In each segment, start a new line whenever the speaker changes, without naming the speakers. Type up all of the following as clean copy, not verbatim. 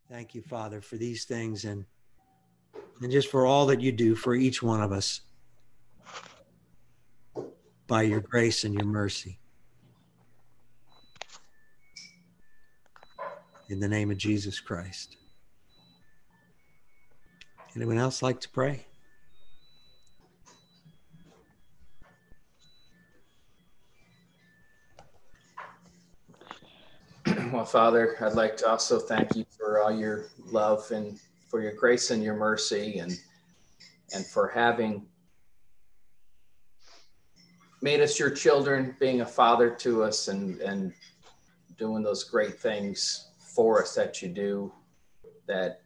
Thank you, Father, for these things and just for all that you do for each one of us by your grace and your mercy. In the name of Jesus Christ. Anyone else like to pray?
Well, Father, I'd like to also thank you for all your love and for your grace and your mercy and for having made us your children, being a father to us and doing those great things for us that you do, that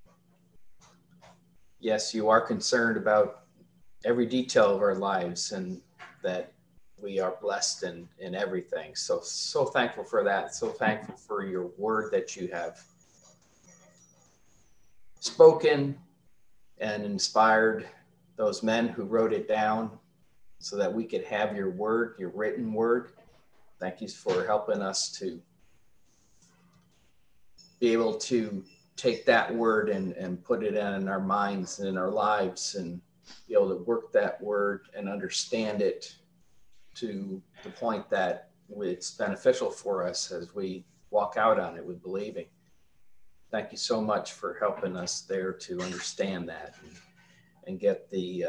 yes, you are concerned about every detail of our lives and that we are blessed in everything. So thankful for that. So thankful for your word that you have spoken and inspired those men who wrote it down so that we could have your word, your written word. Thank you for helping us to be able to take that word and put it in our minds and in our lives and be able to work that word and understand it to the point that it's beneficial for us as we walk out on it with believing. Thank you so much for helping us there to understand that and get the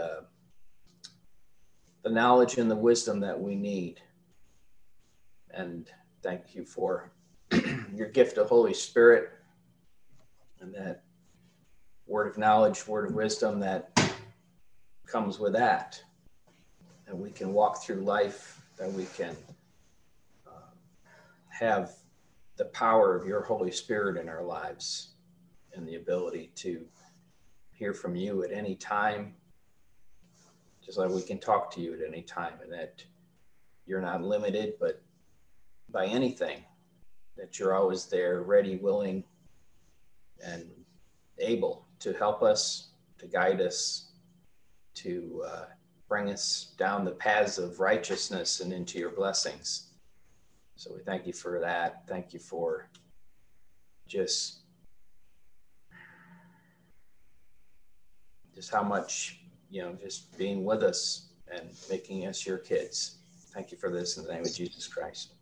knowledge and the wisdom that we need. And thank you for your gift of Holy Spirit and that word of knowledge, word of wisdom that comes with that. And we can walk through life, that we can have the power of your Holy Spirit in our lives and the ability to hear from you at any time, just like we can talk to you at any time, and that you're not limited but by anything, that you're always there, ready, willing, and able to help us, to guide us, to bring us down the paths of righteousness and into your blessings. So we thank you for that. Thank you for just how much, just being with us and making us your kids. Thank you for this in the name of Jesus Christ.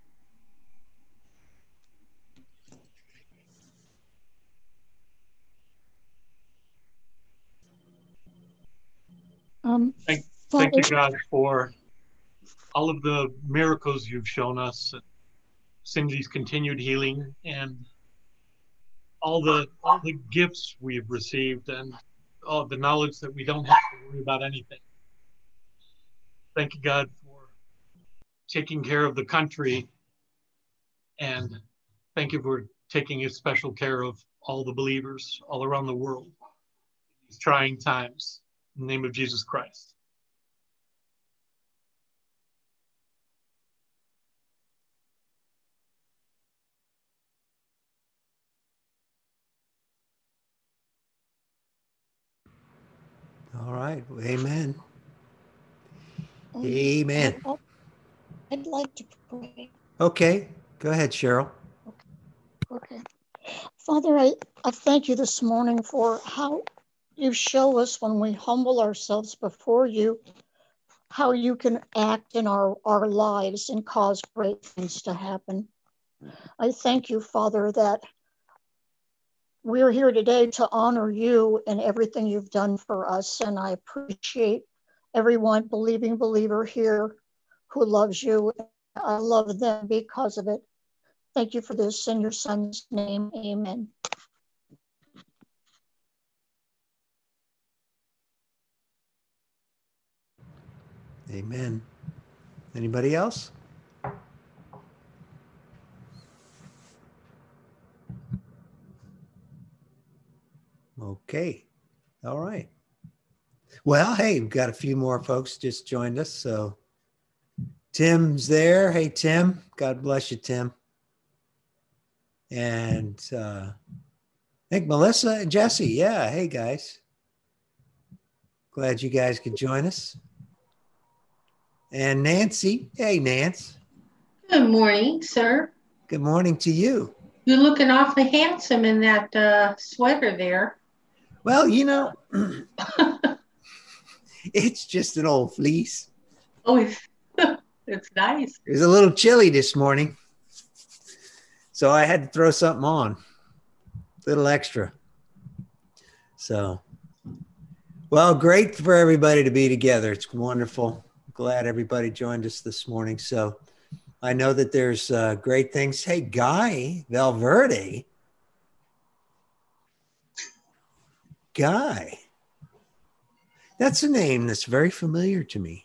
Thank you, God, for all of the miracles you've shown us, Cindy's continued healing, and all the gifts we've received, and all the knowledge that we don't have to worry about anything. Thank you, God, for taking care of the country, and thank you for taking a special care of all the believers all around the world in these trying times. In the name of Jesus Christ.
All right. Amen. Amen.
I'd like to pray.
Okay. Go ahead, Cheryl.
Okay. Father, I thank you this morning for how you show us when we humble ourselves before you, how you can act in our lives and cause great things to happen. I thank you, Father, that we're here today to honor you and everything you've done for us. And I appreciate everyone, believing believer here who loves you. I love them because of it. Thank you for this in your son's name. Amen.
Amen. Anybody else? Okay. All right. Well, hey, we've got a few more folks just joined us. So Tim's there. Hey, Tim. God bless you, Tim. And I think Melissa and Jesse. Yeah. Hey, guys. Glad you guys could join us. And Nancy. Hey, Nance.
Good morning, sir.
Good morning to you.
You're looking awfully handsome in that sweater there.
Well, it's just an old fleece.
Oh, it's nice.
It was a little chilly this morning, so I had to throw something on, a little extra. So, well, great for everybody to be together. It's wonderful. Glad everybody joined us this morning. So I know that there's great things. Hey, Guy Valverde. Guy. That's a name that's very familiar to me.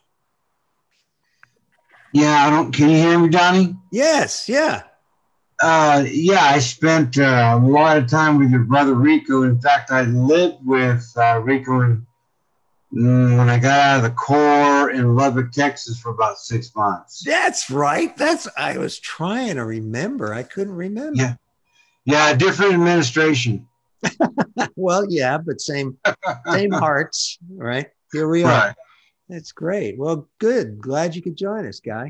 Yeah, can you hear me, Donnie?
Yes, yeah.
Yeah, I spent a lot of time with your brother Rico. In fact, I lived with Rico when I got out of the Corps in Lubbock, Texas for about 6 months.
That's right. I was trying to remember. I couldn't remember.
Yeah, different administration.
Well, yeah, but same hearts, right? Here we are.
Right.
That's great. Well, good. Glad you could join us, Guy.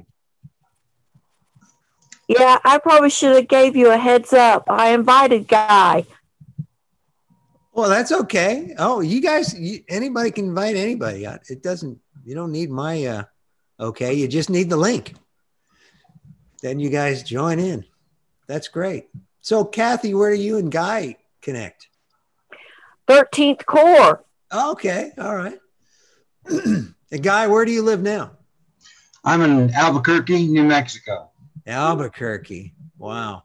Yeah, I probably should have gave you a heads up. I invited Guy.
Well, that's okay. Oh, you guys, anybody can invite anybody. You don't need my, okay. You just need the link. Then you guys join in. That's great. So Kathy, where do you and Guy connect?
13th Corps.
Okay. All right. And Guy, where do you live now?
I'm in Albuquerque, New Mexico.
Albuquerque. Wow.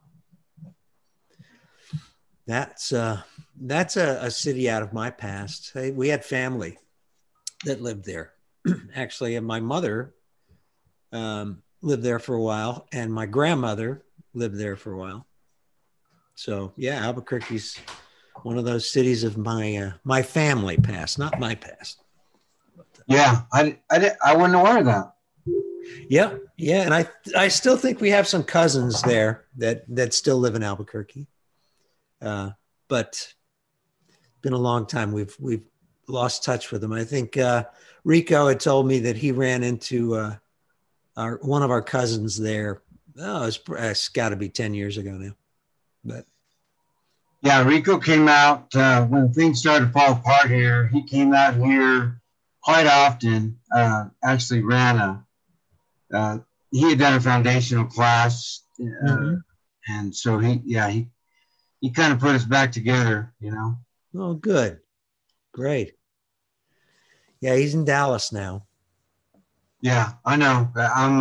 That's a city out of my past. We had family that lived there. Actually, and my mother lived there for a while, and my grandmother lived there for a while. So yeah, Albuquerque's one of those cities of my family past, not my past.
Yeah, I wasn't aware of that.
Yeah, and I still think we have some cousins there that still live in Albuquerque, but it's been a long time. We've lost touch with them. I think Rico had told me that he ran into one of our cousins there. Oh, it's got to be 10 years ago now. But
yeah, Rico came out when things started to fall apart here. He came out here quite often. Actually ran he had done a foundational class, and so he kind of put us back together,
Oh, good, great. Yeah, he's in Dallas now.
Yeah, I know.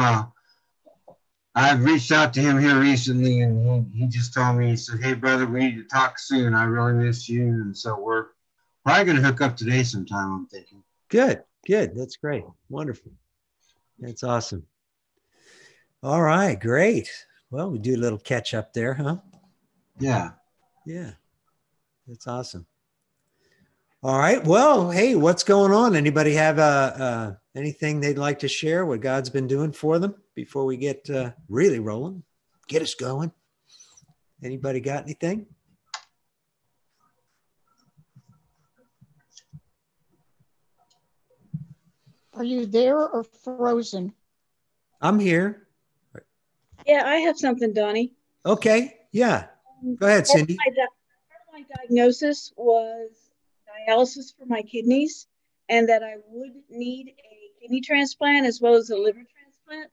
I've reached out to him here recently, and he just told me, he said, "Hey, brother, we need to talk soon. I really miss you." And so we're probably going to hook up today sometime, I'm thinking.
Good. That's great. Wonderful. That's awesome. All right, great. Well, we do a little catch up there, huh?
Yeah.
That's awesome. All right. Well, hey, what's going on? Anybody have anything they'd like to share what God's been doing for them before we get really rolling? Get us going. Anybody got anything?
Are you there or frozen?
I'm here.
Yeah, I have something, Donnie.
Okay. Yeah. Go ahead, Cindy.
Part of my diagnosis was dialysis for my kidneys, and that I would need a kidney transplant as well as a liver transplant.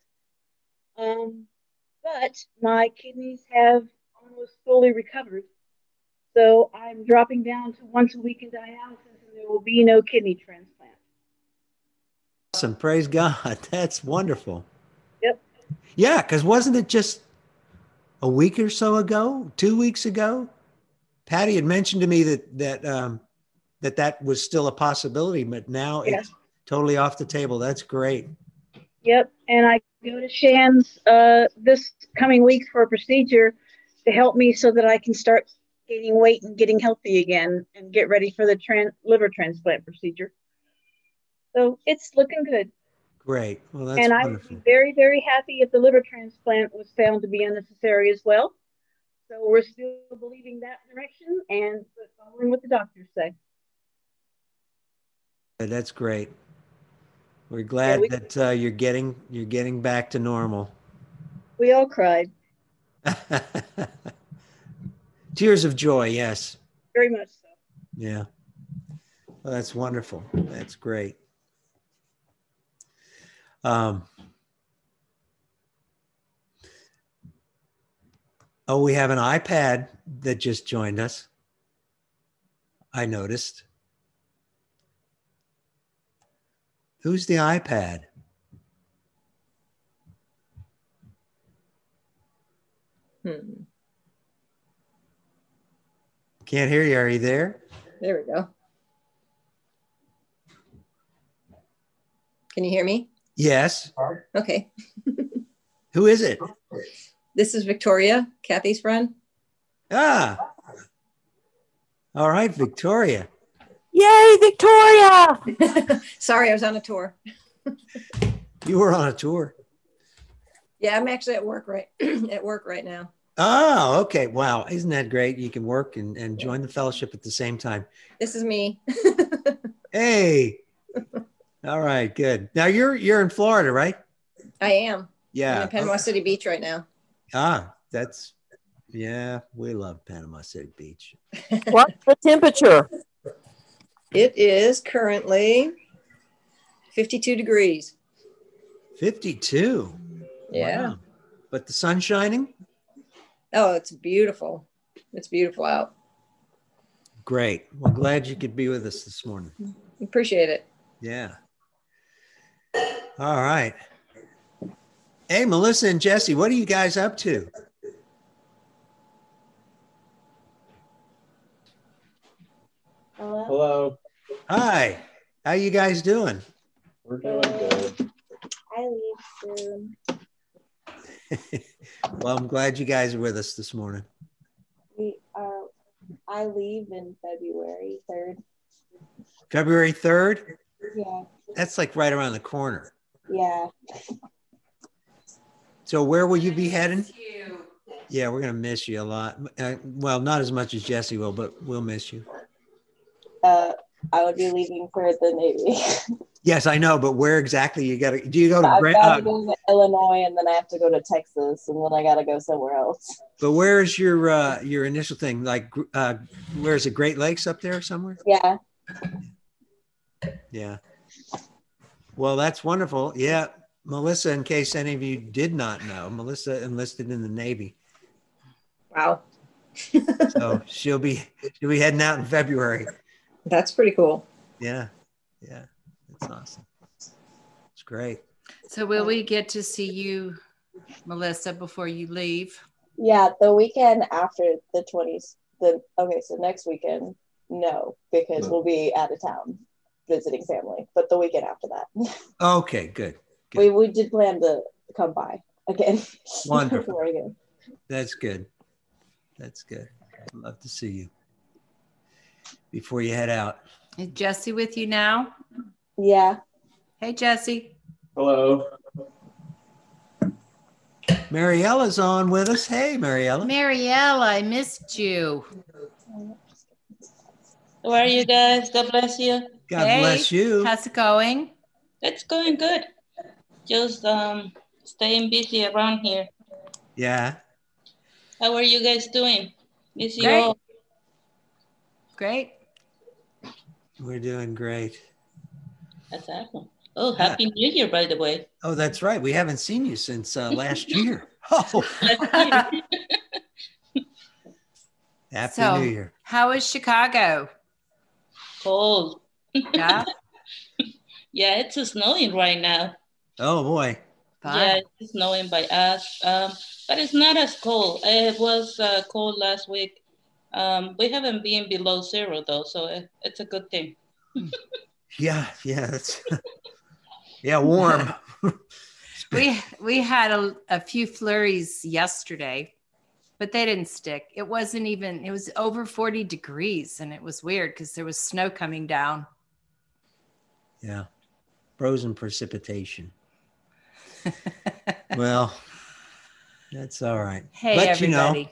But my kidneys have almost fully recovered. So I'm dropping down to once a week in dialysis, and there will be no kidney transplant.
Awesome. Praise God. That's wonderful.
Yep.
Yeah, because wasn't it just a week or so ago, 2 weeks ago? Patty had mentioned to me that was still a possibility, but now it's totally off the table. That's great.
Yep. And I go to Shands this coming week for a procedure to help me so that I can start gaining weight and getting healthy again and get ready for the liver transplant procedure. So it's looking good.
Great. Well, that's
and
wonderful.
I would be very, very happy if the liver transplant was found to be unnecessary as well. So we're still believing that direction and following what the doctors say.
That's great. We're glad that you're getting back to normal.
We all cried.
Tears of joy, yes.
Very much so.
Yeah. Well, that's wonderful. That's great. Oh, we have an iPad that just joined us. I noticed. Who's the iPad? Can't hear you. Are you there?
There we go. Can you hear me?
Yes.
Okay.
Who is it?
This is Victoria, Kathy's friend.
Ah. All right, Victoria.
Yay, Victoria!
Sorry, I was on a tour.
You were on a tour.
Yeah, I'm actually at work right now.
Oh, okay. Wow. Isn't that great? You can work and join the fellowship at the same time.
This is me.
Hey. All right, good. Now you're in Florida, right?
I am.
Yeah.
I'm in Panama City Beach right now.
Yeah, we love Panama City Beach.
What's the temperature?
It is currently 52 degrees.
52.
Yeah.
Wow. But the sun's shining?
Oh, it's beautiful. It's beautiful out.
Great. Well, glad you could be with us this morning.
Appreciate it.
Yeah. All right. Hey, Melissa and Jesse, what are you guys up to?
Hello.
Hi. How you guys doing?
We're doing good.
I leave soon.
Well, I'm glad you guys are with us this morning.
I leave in February 3rd.
February 3rd?
Yeah.
That's like right around the corner.
Yeah.
So where will you be heading? Yeah, we're going to miss you a lot. Well, not as much as Jesse will, but we'll miss you.
I would be leaving for the Navy.
Yes, I know, but where exactly do you go to?
I've got to go to Illinois, and then I have to go to Texas, and then I got to go somewhere else.
But where is your initial thing? Like, where is it? Great Lakes up there somewhere?
Yeah.
Yeah. Well, that's wonderful. Yeah. Melissa, in case any of you did not know, Melissa enlisted in the Navy.
Wow.
So she'll be heading out in February.
That's pretty cool.
Yeah. Yeah. That's awesome. It's great.
So will we get to see you, Melissa, before you leave?
Yeah, the weekend after the 20s. So next weekend, no, because we'll be out of town visiting family. But the weekend after that.
Okay, good. Good.
We did plan to come by again.
Wonderful.
Again.
That's good. That's good. I'd love to see you before you head out.
Is Jesse with you now?
Yeah.
Hey, Jesse.
Hello.
Mariella's on with us. Hey, Mariella.
Mariella, I missed you.
How are you guys? God bless you.
God bless you.
How's it going?
It's going good. Just staying busy around here.
Yeah.
How are you guys doing? Miss you
Great.
all.
Great.
We're doing great.
That's awesome. Oh, Happy New Year, by the way.
Oh, that's right. We haven't seen you since last year. Oh. Happy New Year.
How is Chicago?
Cold.
Yeah.
Yeah, it's snowing right now.
Oh boy.
Fun.
Yeah, it's snowing by us. But it's not as cold. It was cold last week. We haven't been below 0 though, so it's a good thing.
Yeah, that's yeah, warm.
We had a few flurries yesterday, but they didn't stick. It was over 40 degrees, and it was weird because there was snow coming down.
Yeah. Frozen precipitation. Well, that's all right.
Hey,
but
everybody.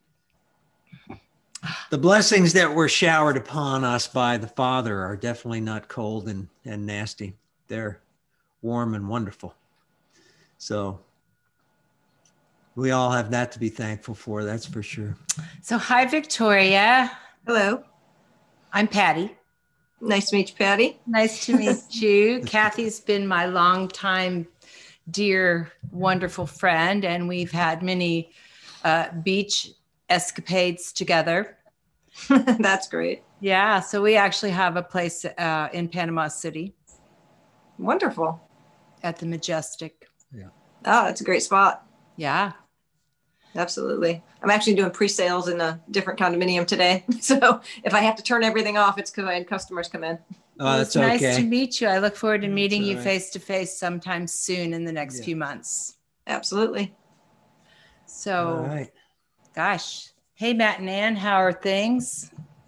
The blessings that were showered upon us by the Father are definitely not cold and nasty. They're warm and wonderful. So We all have that to be thankful for. That's for sure.
So, hi, Victoria.
Hello.
I'm Patty.
Nice to meet you, Patty.
Nice to meet you. Kathy's been my longtime, dear, wonderful friend, and we've had many beach escapades together.
That's great.
Yeah, so we actually have a place in Panama City.
Wonderful.
At the Majestic.
Yeah.
Oh, that's a great spot.
Yeah.
Absolutely. I'm actually doing pre-sales in a different condominium today. So if I have to turn everything off, it's because I had customers come in.
Well, it's nice to meet you. I look forward to meeting you
right.
face to face sometime soon in the next few months.
Absolutely.
So,
All right.
Gosh. Hey, Matt and Ann, how are things?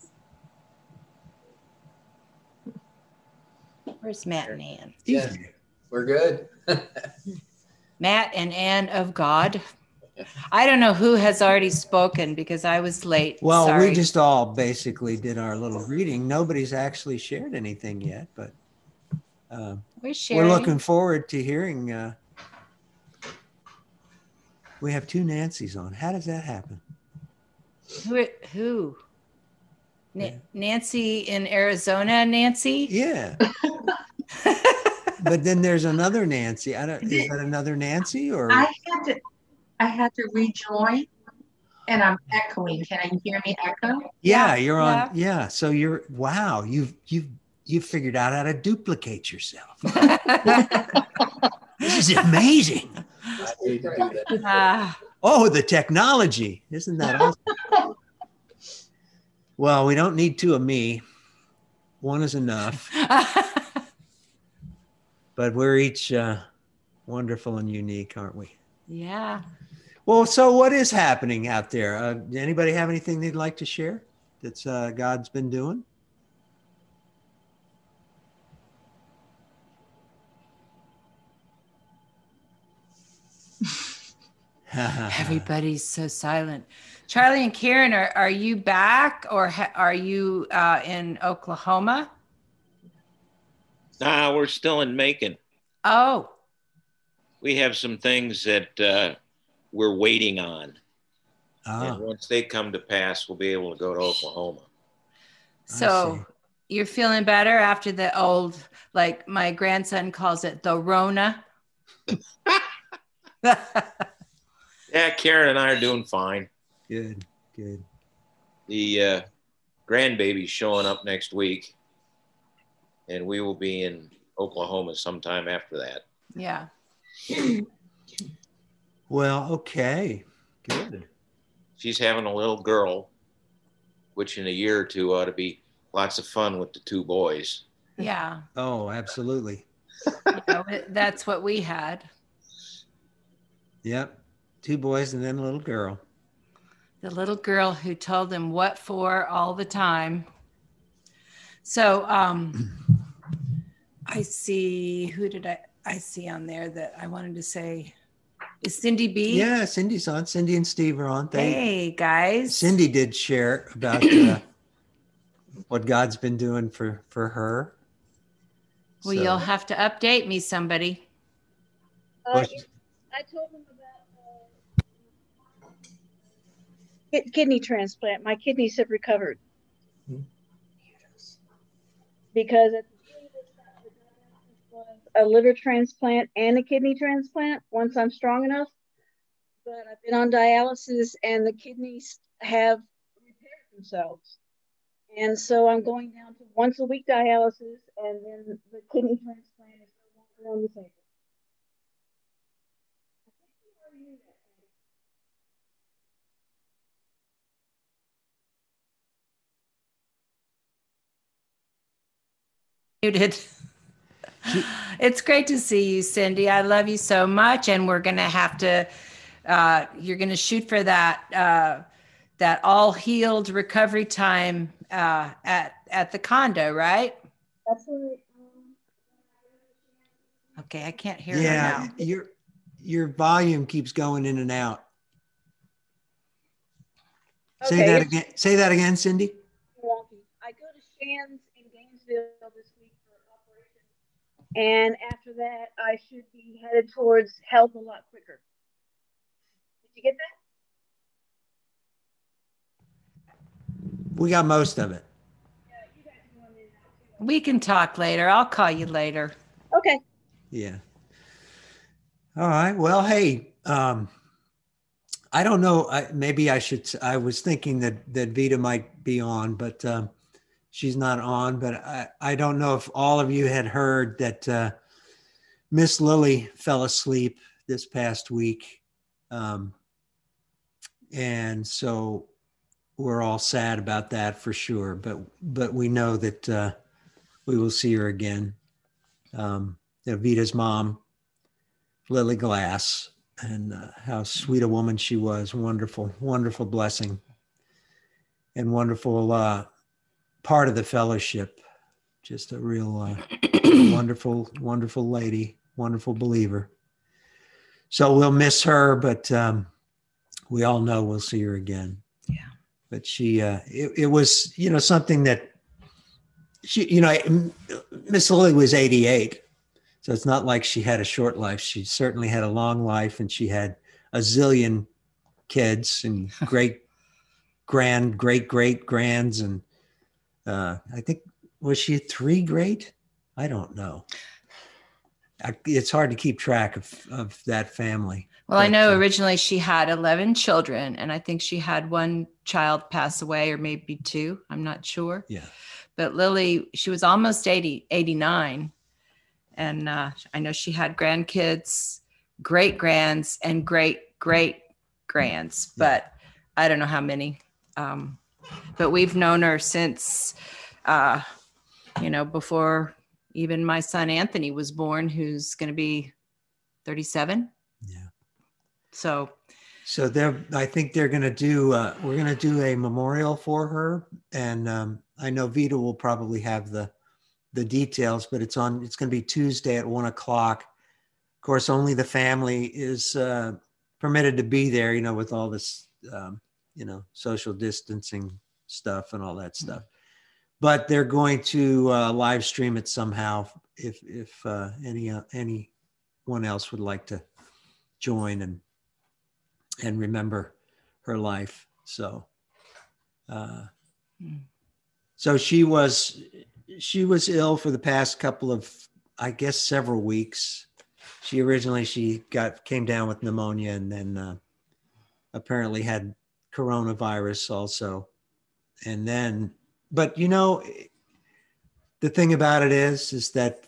Where's Matt and Ann?
Yeah, we're good.
Matt and Ann of God. I don't know who has already spoken because I was late.
Well,
Sorry.
we just all basically did our little reading. Nobody's actually shared anything yet, but we're looking forward to hearing. We have two Nancys on. How does that happen?
Who? Nancy in Arizona, Nancy?
Yeah. But then there's another Nancy. Is that another Nancy or?
I had to rejoin, and I'm echoing. Can you hear me echo?
Yeah, you're on. Yeah, so wow. You've figured out how to duplicate yourself. This is amazing. Oh, the technology! Isn't that awesome? Well, we don't need two of me. One is enough. But we're each wonderful and unique, aren't we?
Yeah.
Well, so what is happening out there? Anybody have anything they'd like to share that's God's been doing?
Everybody's so silent. Charlie and Karen, are you back or are you in Oklahoma?
Nah, we're still in Macon.
Oh.
We have some things that we're waiting on.
Ah.
And once they come to pass, we'll be able to go to Oklahoma.
So you're feeling better after the old, like my grandson calls it, the Rona?
Yeah, Karen and I are doing fine.
Good.
The grandbaby's showing up next week, and we will be in Oklahoma sometime after that.
Yeah.
Well, okay. Good.
She's having a little girl, which in a year or two ought to be lots of fun with the two boys.
Yeah.
Oh, absolutely.
That's what we had.
Yep. Two boys and then a little girl.
The little girl who told them what for all the time. So I see, who did I see on there that I wanted to say? Is Cindy B?
Yeah, Cindy's on. Cindy and Steve are on.
Hey, guys.
Cindy did share about what God's been doing for her.
Well, you'll have to update me, somebody.
I told them about kidney transplant. My kidneys have recovered. Because at the beginning was a liver transplant and a kidney transplant once I'm strong enough. But I've been on dialysis and the kidneys have repaired themselves. And so I'm going down to once a week dialysis, and then the kidney transplant is no longer on the table.
Muted. It's great to see you, Cindy. I love you so much, and we're going to have to. You're going to shoot for that all healed recovery time at the condo, right?
That's right.
Okay, I can't hear her now.
Your volume keeps going in and out.
Okay.
Say that again, Cindy.
I go to Shands in Gainesville this week for operation, and after that, I should be headed towards health a lot quicker. you get that?
We got most of it.
We can talk later. I'll call you later.
Okay.
Yeah. All right. Well, hey, I don't know. Maybe I should. I was thinking that Vita might be on, but she's not on. But I don't know if all of you had heard that Miss Lily fell asleep this past week, and so we're all sad about that for sure. But we know that we will see her again. Vita's mom, Lily Glass, and how sweet a woman she was. Wonderful, wonderful blessing, and wonderful part of the fellowship. Just a real wonderful, wonderful lady, wonderful believer. So we'll miss her, but we all know we'll see her again.
Yeah.
But she, it was, something that she, Miss Lily was 88. So it's not like she had a short life. She certainly had a long life, and she had a zillion kids and great grands. And I think, was she 3 great? I don't know. It's hard to keep track of that family.
Well, I know originally she had 11 children, and I think she had 1 child pass away, or maybe 2. I'm not sure.
Yeah.
But Lily, she was almost 89. And I know she had grandkids, great-grands, and great-great-grands, but I don't know how many. But we've known her since, before even my son Anthony was born, who's going to be 37.
Yeah.
So
I think they're going to do, we're going to do a memorial for her. And I know Vita will probably have the details, but it's going to be Tuesday at 1:00. Of course, only the family is permitted to be there, with all this, social distancing stuff and all that stuff. But they're going to live stream it somehow if anyone else would like to join and remember her life. So, so she was ill for the past couple of, I guess, several weeks. She came down with pneumonia, and then apparently had coronavirus also. And then, but the thing about it is that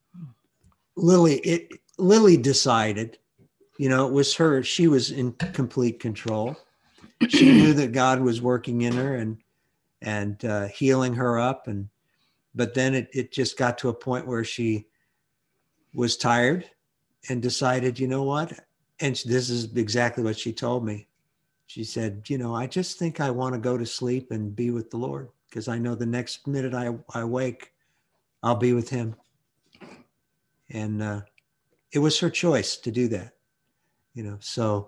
Lily decided, it was her, she was in complete control. She knew that God was working in her and healing her up. But then it just got to a point where she was tired and decided, you know what? And this is exactly what she told me. She said, I just think I want to go to sleep and be with the Lord, because I know the next minute I wake, I'll be with him. And it was her choice to do that, so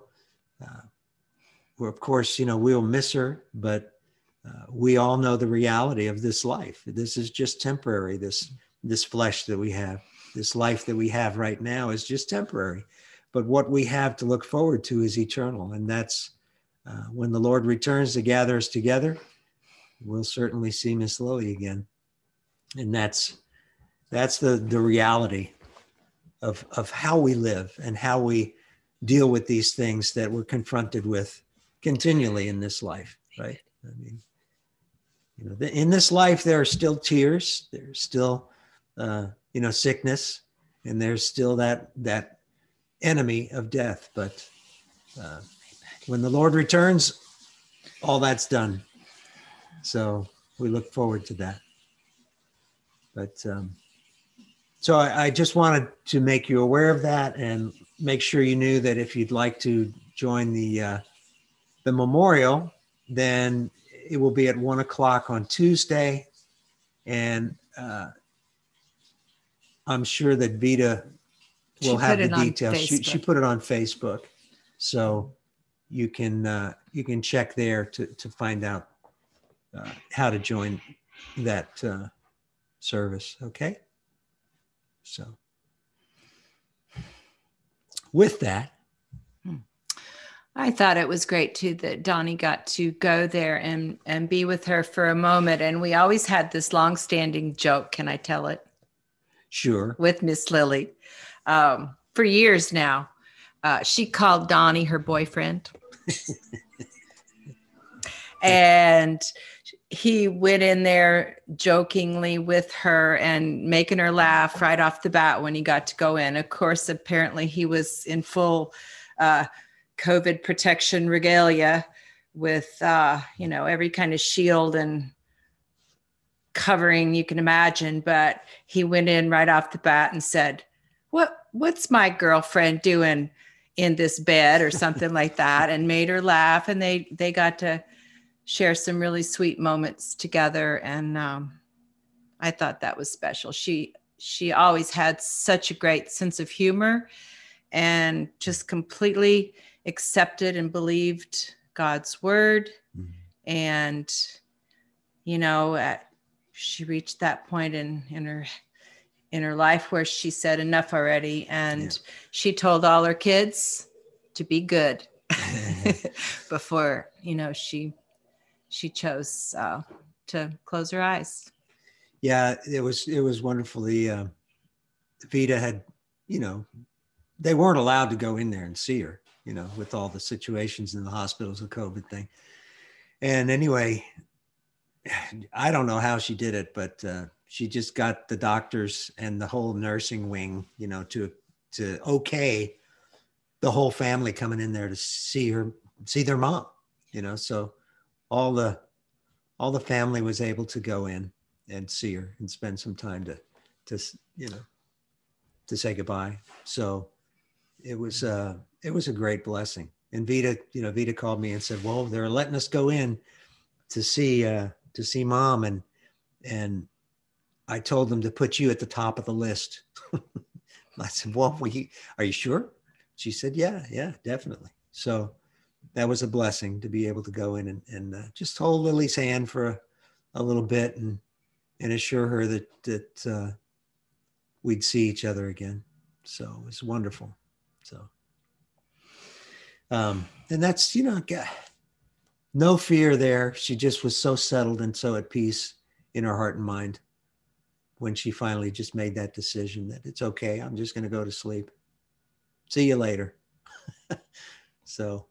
of course, we'll miss her, but we all know the reality of this life. This is just temporary. This flesh that we have, this life that we have right now is just temporary. But what we have to look forward to is eternal. And that's when the Lord returns to gather us together, we'll certainly see Miss Lily again. And that's the reality of how we live and how we deal with these things that we're confronted with continually in this life, right? I mean, in this life, there are still tears, there's still, sickness, and there's still that enemy of death. But when the Lord returns, all that's done. So we look forward to that. But so I just wanted to make you aware of that and make sure you knew that if you'd like to join the memorial, then it will be at 1:00 on Tuesday. And I'm sure that Vita will have the details. She put it on Facebook. So you can check there to find out how to join that service. Okay. So with that,
I thought it was great too that Donnie got to go there and be with her for a moment. And we always had this long-standing joke. Can I tell it?
Sure.
With Miss Lily. For years now, she called Donnie her boyfriend. And he went in there jokingly with her and making her laugh right off the bat when he got to go in. Of course, apparently he was in full COVID protection regalia with, every kind of shield and covering you can imagine. But he went in right off the bat and said, what's my girlfriend doing in this bed or something like that, and made her laugh. And they got to share some really sweet moments together. And I thought that was special. She always had such a great sense of humor and just completely accepted and believed God's word. Mm-hmm. And, she reached that point in her life where she said enough already. And she told all her kids to be good before, she chose to close her eyes.
Yeah, it was wonderful. The Vita had, they weren't allowed to go in there and see her, with all the situations in the hospitals, the COVID thing. And anyway, I don't know how she did it, but she just got the doctors and the whole nursing wing, to okay the whole family coming in there to see their mom, so all the family was able to go in and see her and spend some time to say goodbye. So it was a great blessing. And Vita called me and said, well, they're letting us go in to see mom. And I told them to put you at the top of the list. I said, well, are you sure? She said, yeah, definitely. So that was a blessing to be able to go in and just hold Lily's hand for a little bit and assure her that we'd see each other again. So it was wonderful. So, and that's, no fear there. She just was so settled and so at peace in her heart and mind when she finally just made that decision that it's okay. I'm just going to go to sleep. See you later. So.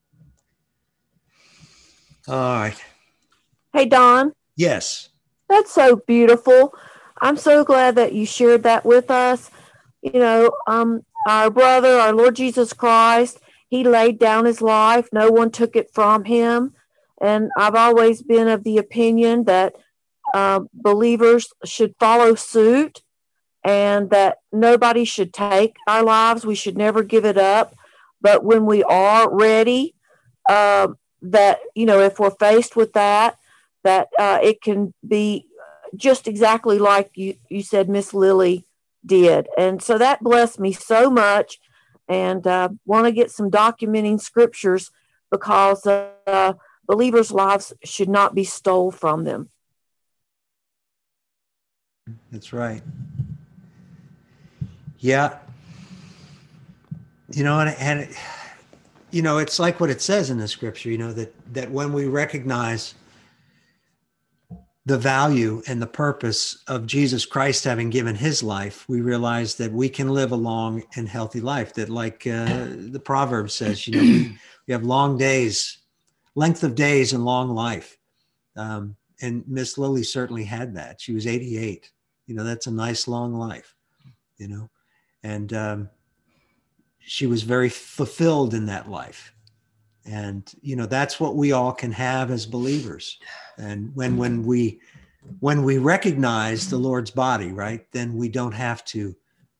All right.
Hey, Don.
Yes.
That's so beautiful. I'm so glad that you shared that with us. Our brother, our Lord Jesus Christ, he laid down his life. No one took it from him. And I've always been of the opinion that believers should follow suit and that nobody should take our lives. We should never give it up. But when we are ready, that, if we're faced with that it can be just exactly like you said Miss Lily did. And so that blessed me so much, and want to get some documenting scriptures because believers' lives should not be stole from them.
That's right. Yeah. It's like what it says in the scripture, that when we recognize the value and the purpose of Jesus Christ having given his life, we realize that we can live a long and healthy life. That like the proverb says, we have long days, length of days and long life. And Miss Lily certainly had that. She was 88. That's a nice long life, and she was very fulfilled in that life. And, that's what we all can have as believers. And when we recognize the Lord's body, right, then we don't have to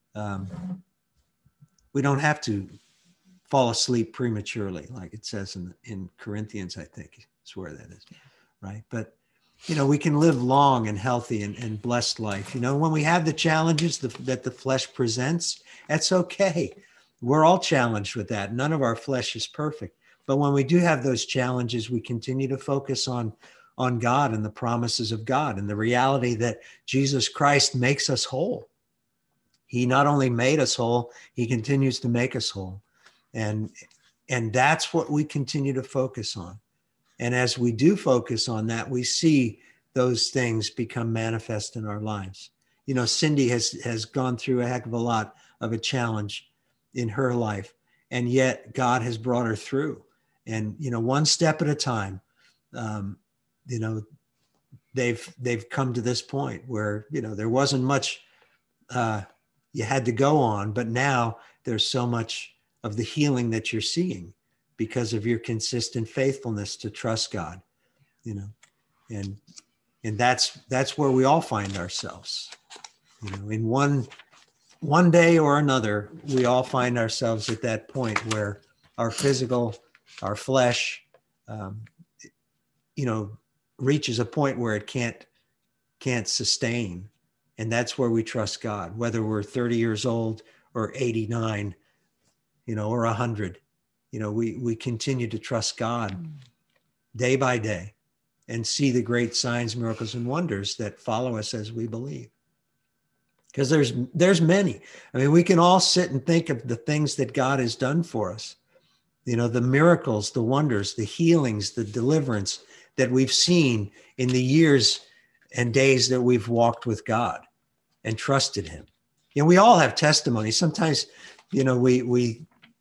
fall asleep prematurely, like it says in Corinthians, I think is where that is, right? But, we can live long and healthy and blessed life. When we have the challenges that the flesh presents, that's okay. We're all challenged with that. None of our flesh is perfect. But when we do have those challenges, we continue to focus on God and the promises of God and the reality that Jesus Christ makes us whole. He not only made us whole, he continues to make us whole. And And that's what we continue to focus on. And as we do focus on that, we see those things become manifest in our lives. You know, Cindy has gone through a heck of a lot of a challenge in her life, and yet God has brought her through. And, you know, one step at a time, you know, they've come to this point where, you know, there wasn't much you had to go on, but now there's so much of the healing that you're seeing because of your consistent faithfulness to trust God, you know, and that's where we all find ourselves, you know, in one day or another, we all find ourselves at that point where our flesh, you know, reaches a point where it can't sustain. And that's where we trust God, whether we're 30 years old or 89, you know, or 100, you know, we continue to trust God day by day and see the great signs, miracles, and wonders that follow us as we believe. Because there's many. I mean, we can all sit and think of the things that God has done for us. You know, the miracles, the wonders, the healings, the deliverance that we've seen in the years and days that we've walked with God and trusted him. You know, we all have testimonies. Sometimes, you know, we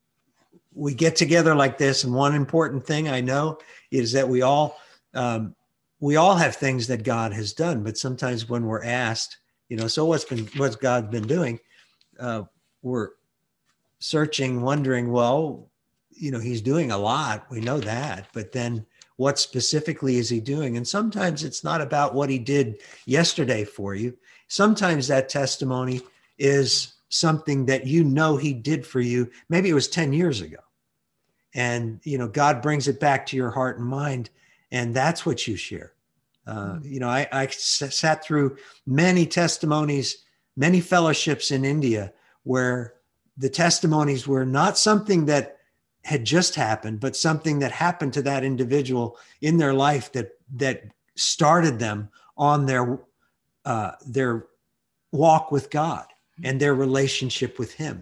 get together like this, and one important thing I know is that we all have things that God has done, but sometimes when we're asked, you know, so what's God been doing? We're searching, wondering, well, you know, he's doing a lot. We know that, but then what specifically is he doing? And sometimes it's not about what he did yesterday for you. Sometimes that testimony is something that you know he did for you. Maybe it was 10 years ago. And, you know, God brings it back to your heart and mind. And that's what you share. You know, I sat through many testimonies, many fellowships in India where the testimonies were not something that had just happened, but something that happened to that individual in their life that started them on their walk with God and their relationship with him.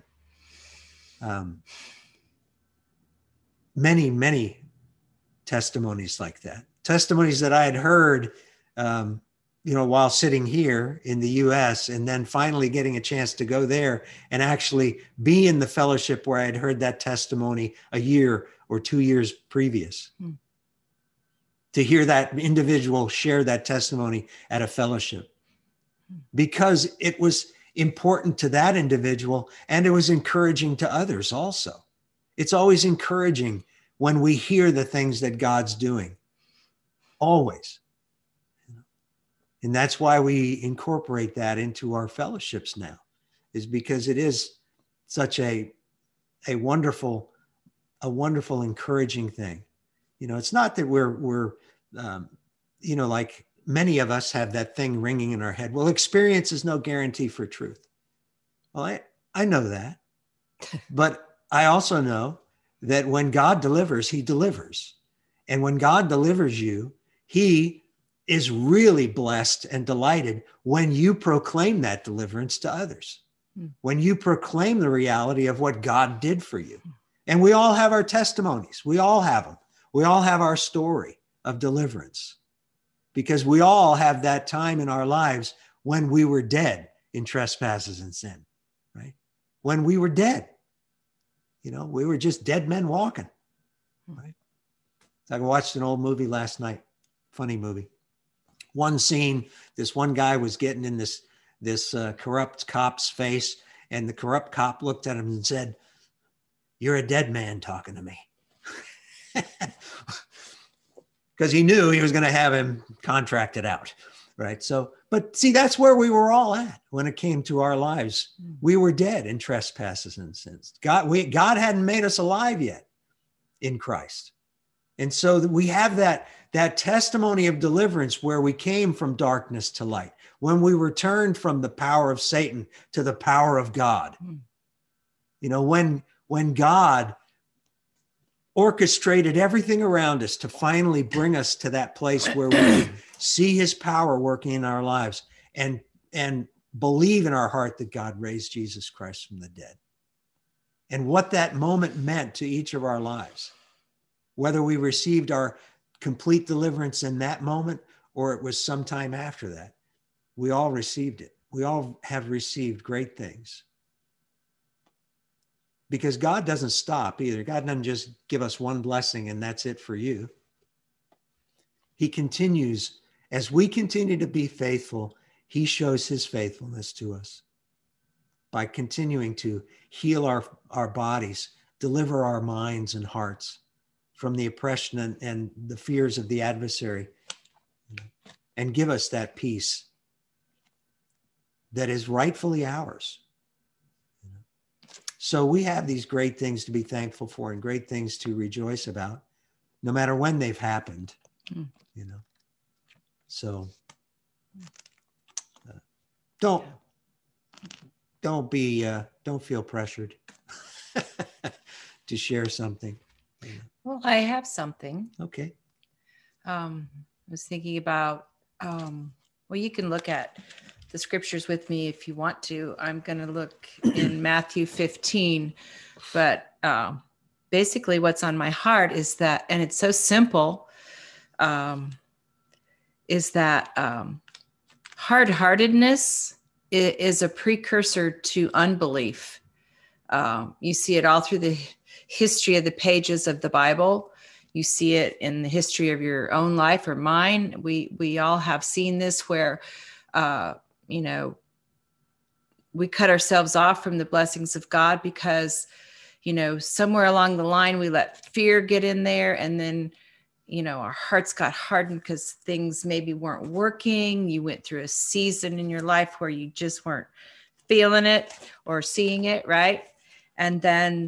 Many testimonies like that. Testimonies that I had heard, you know, while sitting here in the U.S. and then finally getting a chance to go there and actually be in the fellowship where I had heard that testimony a year or 2 years previous. To hear that individual share that testimony at a fellowship because it was important to that individual and it was encouraging to others also. It's always encouraging when we hear the things that God's doing. Always. And that's why we incorporate that into our fellowships now, is because it is such a wonderful, encouraging thing. You know, it's not that we're you know, like many of us have that thing ringing in our head. Well, experience is no guarantee for truth. Well, I know that, but I also know that when God delivers, he delivers. And when God delivers you, he is really blessed and delighted when you proclaim that deliverance to others, when you proclaim the reality of what God did for you. And we all have our testimonies. We all have them. We all have our story of deliverance because we all have that time in our lives when we were dead in trespasses and sin, right? When we were dead, you know, we were just dead men walking, right? I watched an old movie last night, funny movie. One scene, this one guy was getting in this corrupt cop's face, and the corrupt cop looked at him and said, "You're a dead man talking to me." Because he knew he was going to have him contracted out, right? So, but see, that's where we were all at when it came to our lives. We were dead in trespasses and sins. God hadn't made us alive yet in Christ. And so we have that testimony of deliverance where we came from darkness to light, when we returned from the power of Satan to the power of God. You know, when God orchestrated everything around us to finally bring us to that place where we could see his power working in our lives and believe in our heart that God raised Jesus Christ from the dead. and what that moment meant to each of our lives. Whether we received our complete deliverance in that moment or it was sometime after that, we all received it. We all have received great things. Because God doesn't stop either. God doesn't just give us one blessing and that's it for you. He continues, as we continue to be faithful, he shows his faithfulness to us by continuing to heal our bodies, deliver our minds and hearts from the oppression and the fears of the adversary, and give us that peace that is rightfully ours. So we have these great things to be thankful for and great things to rejoice about, no matter when they've happened, So don't feel pressured to share something.
Well, I have something.
Okay.
I was thinking about, well, you can look at the scriptures with me if you want to. I'm going to look in Matthew 15, but basically what's on my heart is that, and it's so simple, is that hard-heartedness is a precursor to unbelief. You see it all through the history of the pages of the Bible. You see it in the history of your own life or mine. We all have seen this where, we cut ourselves off from the blessings of God because, somewhere along the line, we let fear get in there, and then, our hearts got hardened because things maybe weren't working. You went through a season in your life where you just weren't feeling it or seeing it, right? And then,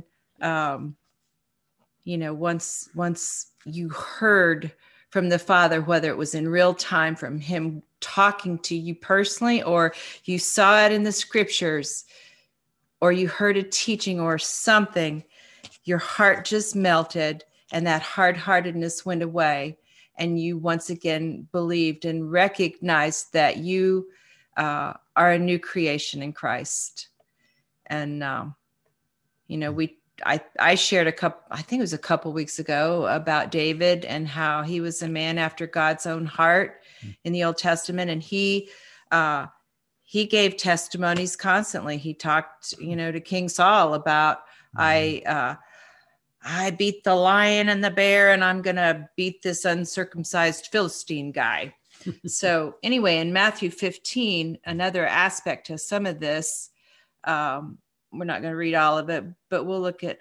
once you heard from the Father, whether it was in real time from him talking to you personally, or you saw it in the scriptures, or you heard a teaching or something, your heart just melted and that hard-heartedness went away. And you once again believed and recognized that you are a new creation in Christ. And, I shared I think it was a couple weeks ago, about David and how he was a man after God's own heart in the Old Testament. And he gave testimonies constantly. He talked, to King Saul about, I beat the lion and the bear, and I'm going to beat this uncircumcised Philistine guy. So anyway, in Matthew 15, another aspect to some of this, we're not going to read all of it, but we'll look at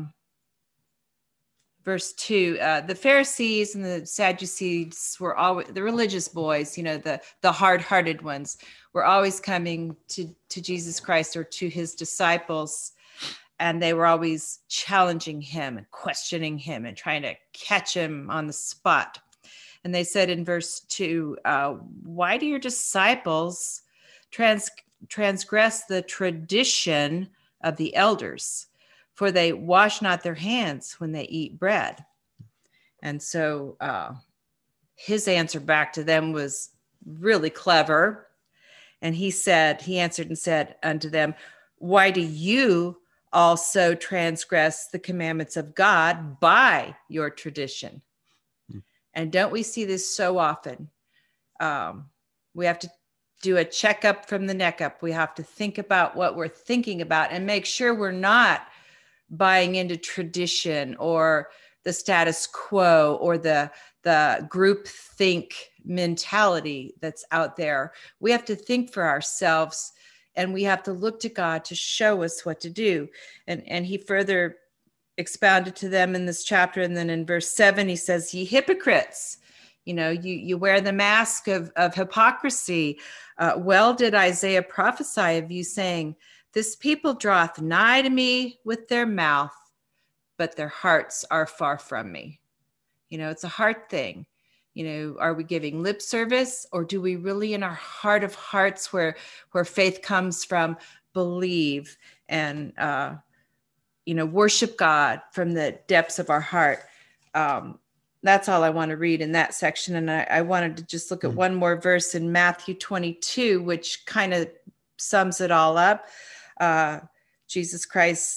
verse 2. The Pharisees and the Sadducees were always, the religious boys, the hard-hearted ones, were always coming to Jesus Christ or to his disciples, and they were always challenging him and questioning him and trying to catch him on the spot. And they said in verse 2, why do your disciples transgress the tradition of the elders? For they wash not their hands when they eat bread. And so his answer back to them was really clever. And he answered and said unto them, why do you also transgress the commandments of God by your tradition? And don't we see this so often? We have to do a checkup from the neck up. We have to think about what we're thinking about and make sure we're not buying into tradition or the status quo or the group think mentality that's out there. We have to think for ourselves, and we have to look to God to show us what to do. And he further expounded to them in this chapter. And then in verse 7, he says, ye hypocrites, you wear the mask of hypocrisy. Well did Isaiah prophesy of you, saying, this people draweth nigh to me with their mouth, but their hearts are far from me. It's a heart thing. Are we giving lip service, or do we really in our heart of hearts where faith comes from, believe and, worship God from the depths of our heart? That's all I want to read in that section. And I wanted to just look at one more verse in Matthew 22, which kind of sums it all up. Jesus Christ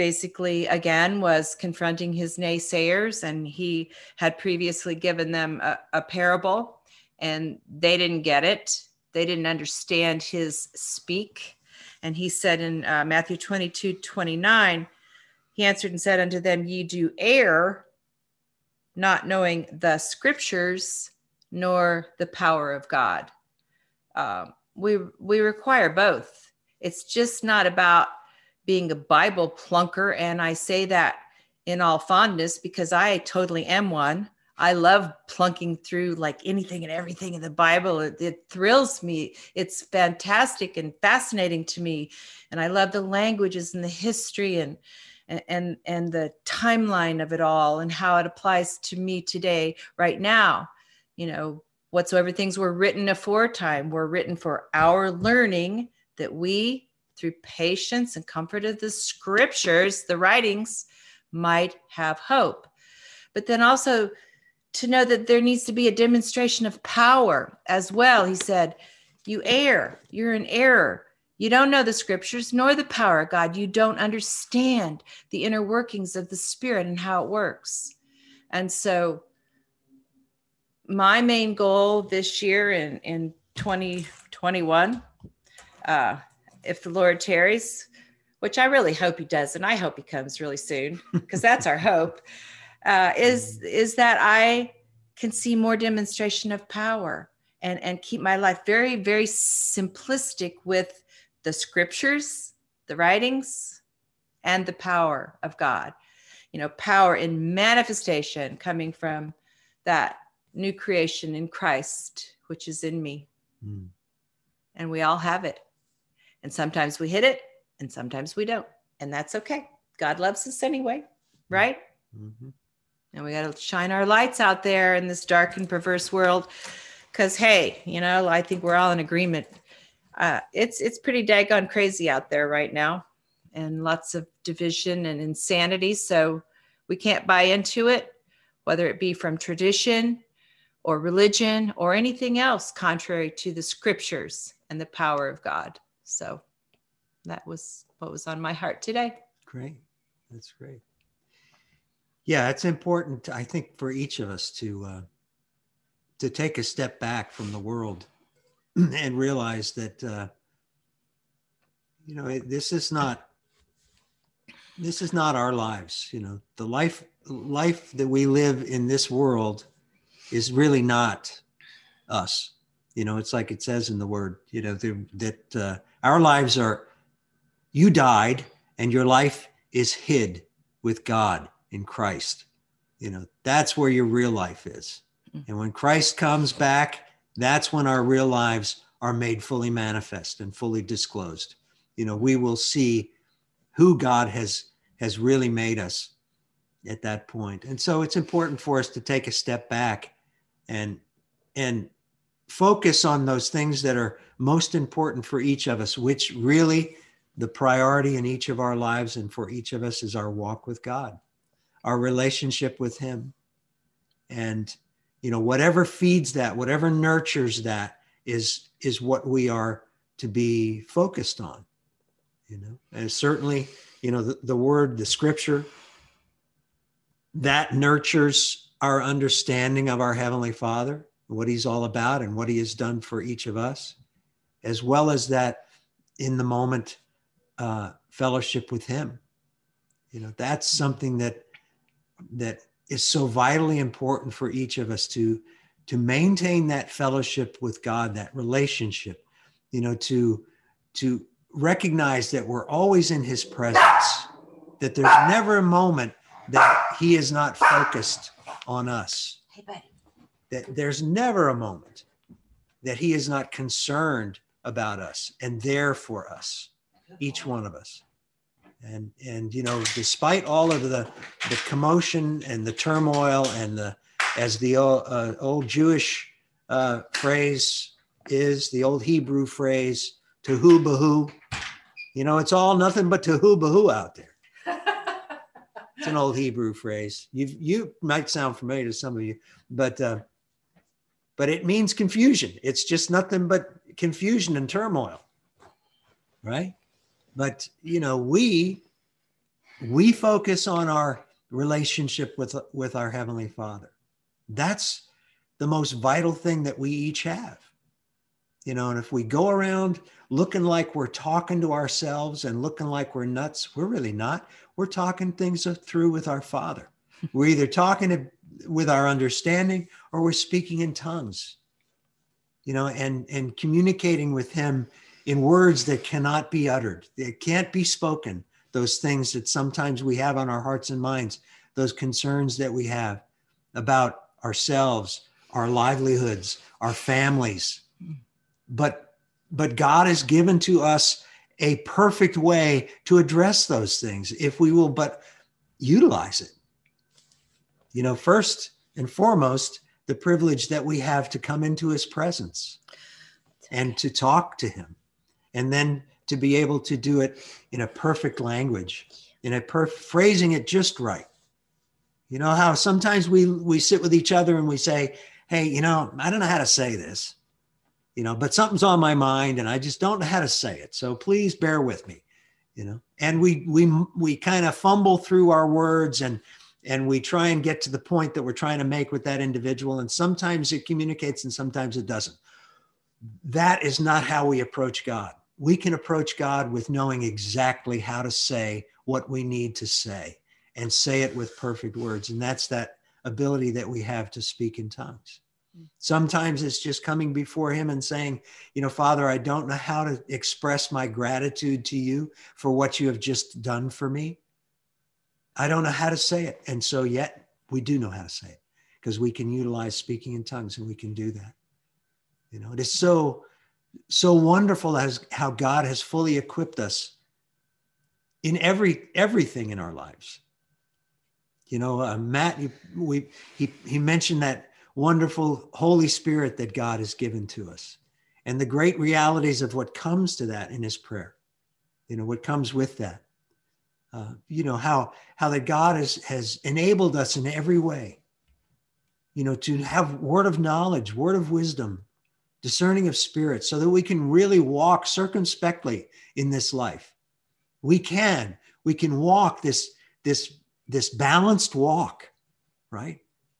basically, again, was confronting his naysayers, and he had previously given them a parable, and they didn't get it. They didn't understand his speak. And he said in Matthew 22:29, he answered and said unto them, ye do err, not knowing the scriptures nor the power of God. We require both. It's just not about being a Bible plunker. And I say that in all fondness because I totally am one. I love plunking through like anything and everything in the Bible. It thrills me. It's fantastic and fascinating to me. And I love the languages and the history and the timeline of it all and how it applies to me today, right now. You know, whatsoever things were written aforetime were written for our learning, that we, through patience and comfort of the scriptures, the writings, might have hope. But then also to know that there needs to be a demonstration of power as well. He said, you err, you're in error. You don't know the scriptures nor the power of God. You don't understand the inner workings of the Spirit and how it works. And so my main goal this year in 2021, if the Lord tarries, which I really hope he does, and I hope he comes really soon, because that's our hope, is that I can see more demonstration of power and keep my life very, very simplistic with the scriptures, the writings, and the power of God. You know, power in manifestation coming from that new creation in Christ, which is in me. Mm. And we all have it. And sometimes we hit it and sometimes we don't. And that's okay. God loves us anyway, right? Mm-hmm. And we got to shine our lights out there in this dark and perverse world. Because, hey, you know, I think we're all in agreement. It's pretty daggone crazy out there right now, and lots of division and insanity. So we can't buy into it, whether it be from tradition or religion or anything else contrary to the scriptures and the power of God. So that was what was on my heart today.
Great. That's great. Yeah, it's important, I think, for each of us to take a step back from the world and realize that, you know, this is not our lives. You know, the life that we live in this world is really not us. You know, it's like it says in the word, you know, that our lives are, you died and your life is hid with God in Christ. You know, that's where your real life is. And when Christ comes back, that's when our real lives are made fully manifest and fully disclosed. You know, we will see who God has really made us at that point. And so it's important for us to take a step back and focus on those things that are most important for each of us, which really the priority in each of our lives and for each of us is our walk with God, our relationship with him. And, you know, whatever feeds that, whatever nurtures that is what we are to be focused on, you know. And certainly, you know, the word, the scripture, that nurtures our understanding of our Heavenly Father, what he's all about and what he has done for each of us, as well as that in the moment fellowship with him. You know, that's something that is so vitally important for each of us to maintain that fellowship with God, that relationship, you know, to recognize that we're always in his presence, that there's never a moment that he is not focused on us.
Hey, buddy.
That there's never a moment that he is not concerned about us and there for us, each one of us. And you know, despite all of the commotion and the turmoil and as the old Jewish phrase is, the old Hebrew phrase, tohu bahu, you know, it's all nothing but tohu bahu out there. It's an old Hebrew phrase. You might sound familiar to some of you, but it means confusion. It's just nothing but confusion and turmoil, right? But, you know, we we focus on our relationship with our Heavenly Father. That's the most vital thing that we each have. You know, and if we go around looking like we're talking to ourselves and looking like we're nuts, we're really not. We're talking things through with our Father. We're either talking with our understanding or we're speaking in tongues, you know, and communicating with him in words that cannot be uttered. They can't be spoken. Those things that sometimes we have on our hearts and minds, those concerns that we have about ourselves, our livelihoods, our families. But God has given to us a perfect way to address those things if we will but utilize it. You know, first and foremost, the privilege that we have to come into his presence and to talk to him, and then to be able to do it in a perfect language, phrasing it just right. You know how sometimes we sit with each other and we say, hey, you know, I don't know how to say this, you know, but something's on my mind and I just don't know how to say it. So please bear with me, you know, and we kind of fumble through our words and we try and get to the point that we're trying to make with that individual. And sometimes it communicates and sometimes it doesn't. That is not how we approach God. We can approach God with knowing exactly how to say what we need to say and say it with perfect words. And that's that ability that we have to speak in tongues. Sometimes it's just coming before him and saying, you know, Father, I don't know how to express my gratitude to you for what you have just done for me. I don't know how to say it. And so yet we do know how to say it because we can utilize speaking in tongues and we can do that. You know, it is so wonderful as how God has fully equipped us in everything in our lives. You know, Matt, he mentioned that wonderful Holy Spirit that God has given to us and the great realities of what comes to that in his prayer. You know, what comes with that. You know, how that God has enabled us in every way, you know, to have word of knowledge, word of wisdom, discerning of spirit, so that we can really walk circumspectly in this life. We can walk this balanced walk, right?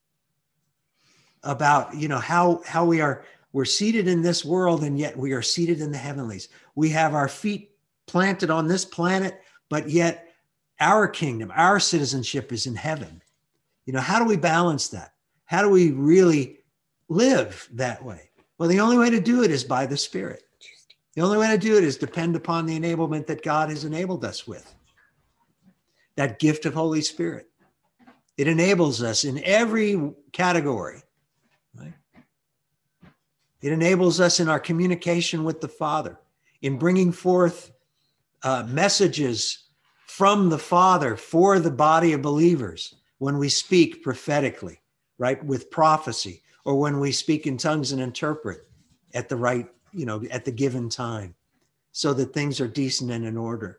About, you know, how we're seated in this world and yet we are seated in the heavenlies. We have our feet planted on this planet, but yet our kingdom, our citizenship is in heaven. You know, how do we balance that? How do we really live that way? Well, the only way to do it is by the Spirit. The only way to do it is depend upon the enablement that God has enabled us with. That gift of Holy Spirit. It enables us in every category, right? It enables us in our communication with the Father, in bringing forth messages from the Father for the body of believers when we speak prophetically, right, with prophecy, or when we speak in tongues and interpret at the right, you know, at the given time, so that things are decent and in order.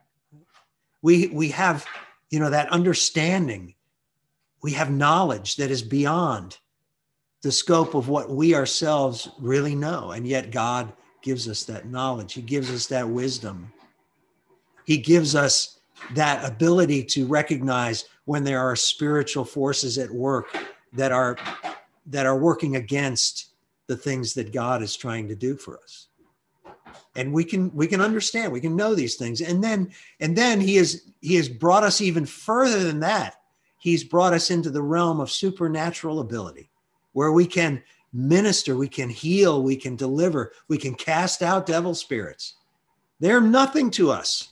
We have, you know, that understanding. We have knowledge that is beyond the scope of what we ourselves really know. And yet God gives us that knowledge. He gives us that wisdom. He gives us that ability to recognize when there are spiritual forces at work that are working against the things that God is trying to do for us. And we can understand, we can know these things. And then he has brought us even further than that. He's brought us into the realm of supernatural ability, where we can minister, we can heal, we can deliver, we can cast out devil spirits. They're nothing to us.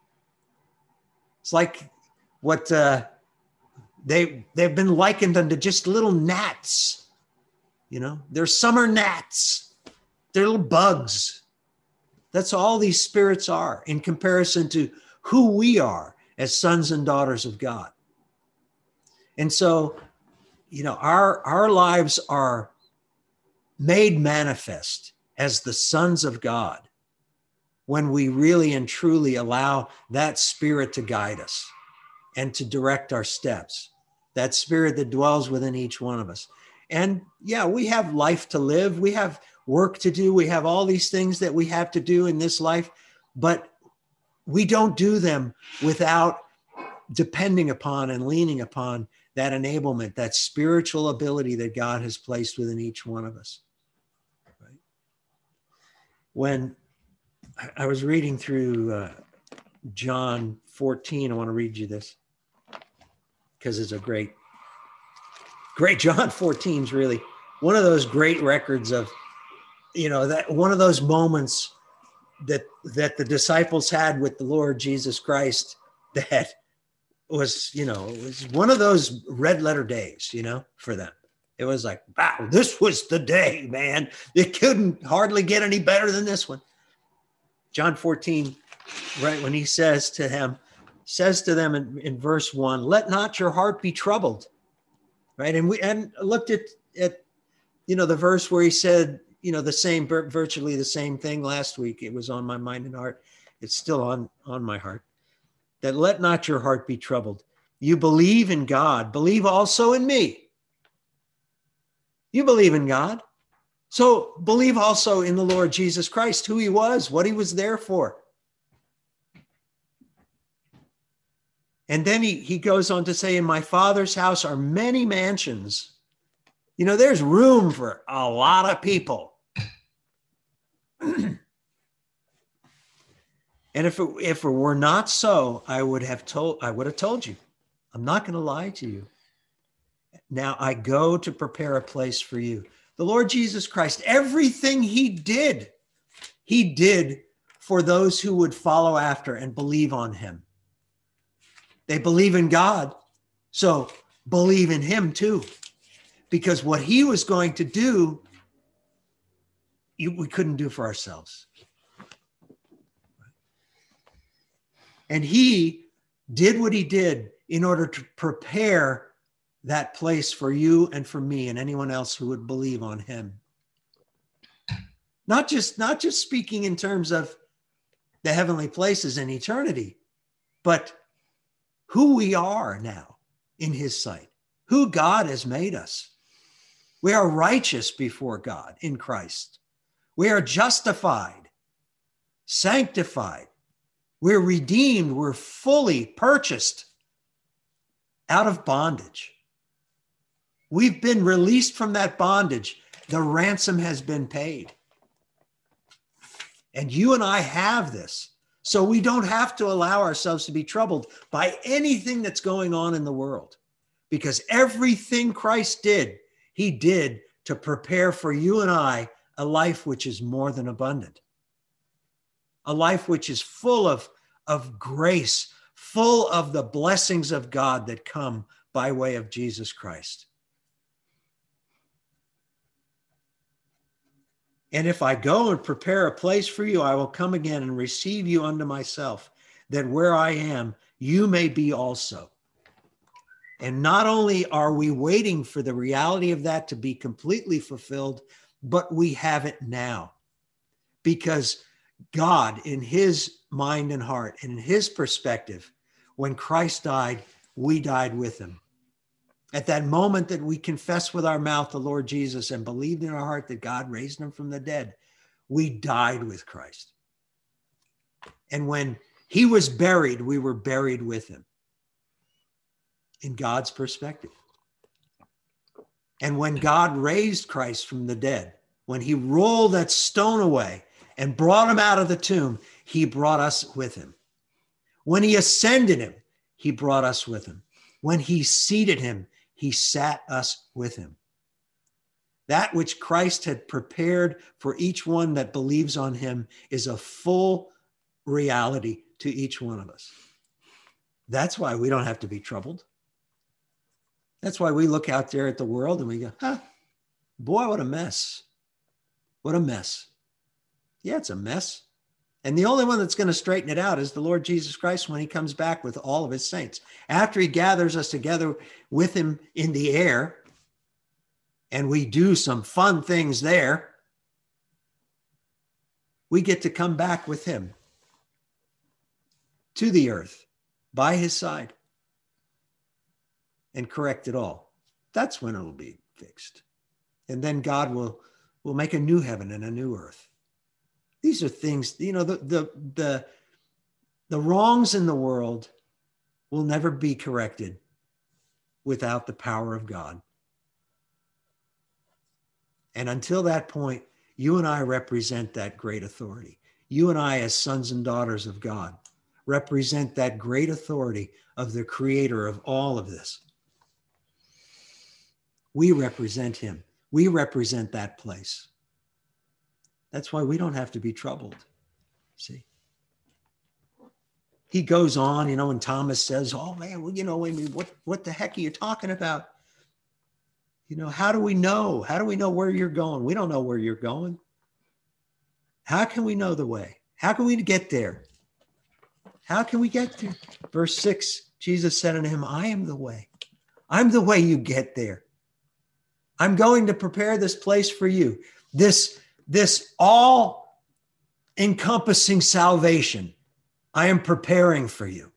It's like what they've been likened unto just little gnats. You know, they're summer gnats. They're little bugs. That's all these spirits are in comparison to who we are as sons and daughters of God. And so, you know, our lives are made manifest as the sons of God when we really and truly allow that Spirit to guide us and to direct our steps, that Spirit that dwells within each one of us. And yeah, we have life to live. We have work to do. We have all these things that we have to do in this life, but we don't do them without depending upon and leaning upon that enablement, that spiritual ability that God has placed within each one of us. Right? When I was reading through John 14, I want to read you this because it's a great John 14 is really one of those great records of, that one of those moments that the disciples had with the Lord Jesus Christ that was, it was one of those red letter days, for them. It was like, wow, this was the day, man. It couldn't hardly get any better than this one. John 14, right, when he says to them in verse 1, let not your heart be troubled. Right. And looked at the verse where he said, virtually the same thing last week. It was on my mind and heart. It's still on my heart. That let not your heart be troubled. You believe in God, believe also in me. You believe in God. So believe also in the Lord Jesus Christ, who he was, what he was there for. And then he goes on to say, in my Father's house are many mansions. There's room for a lot of people. And if it were not so, I would have told you. I'm not going to lie to you. Now I go to prepare a place for you. The Lord Jesus Christ, everything he did for those who would follow after and believe on him. They believe in God, so believe in him too. Because what he was going to do, we couldn't do for ourselves. And he did what he did in order to prepare that place for you and for me and anyone else who would believe on him. Not just speaking in terms of the heavenly places in eternity, but who we are now in his sight, who God has made us. We are righteous before God in Christ. We are justified, sanctified. We're redeemed. We're fully purchased out of bondage. We've been released from that bondage. The ransom has been paid. And you and I have this. So we don't have to allow ourselves to be troubled by anything that's going on in the world. Because everything Christ did, he did to prepare for you and I a life which is more than abundant. A life which is full of grace, full of the blessings of God that come by way of Jesus Christ. And if I go and prepare a place for you, I will come again and receive you unto myself, that where I am, you may be also. And not only are we waiting for the reality of that to be completely fulfilled, but we have it now. Because God, in his mind and heart, and in his perspective, when Christ died, we died with him. At that moment that we confess with our mouth the Lord Jesus and believed in our heart that God raised him from the dead, we died with Christ. And when he was buried, we were buried with him in God's perspective. And when God raised Christ from the dead, when he rolled that stone away and brought him out of the tomb, he brought us with him. When he ascended him, he brought us with him. When he seated him, he sat us with him. That which Christ had prepared for each one that believes on him is a full reality to each one of us. That's why we don't have to be troubled. That's why we look out there at the world and we go, boy, what a mess. What a mess. Yeah, it's a mess. And the only one that's going to straighten it out is the Lord Jesus Christ when he comes back with all of his saints. After he gathers us together with him in the air, and we do some fun things there, we get to come back with him to the earth by his side and correct it all. That's when it'll be fixed. And then God will make a new heaven and a new earth. These are things, the wrongs in the world will never be corrected without the power of God. And until that point, you and I represent that great authority. You and I, as sons and daughters of God, represent that great authority of the creator of all of this. We represent him. We represent that place. That's why we don't have to be troubled. See? He goes on, and Thomas says, oh man, well, what the heck are you talking about? How do we know? How do we know where you're going? We don't know where you're going. How can we know the way? How can we get there? How can we get there? Verse 6, Jesus said unto him, I am the way. I'm the way you get there. I'm going to prepare this place for you. This all encompassing salvation, I am preparing for you.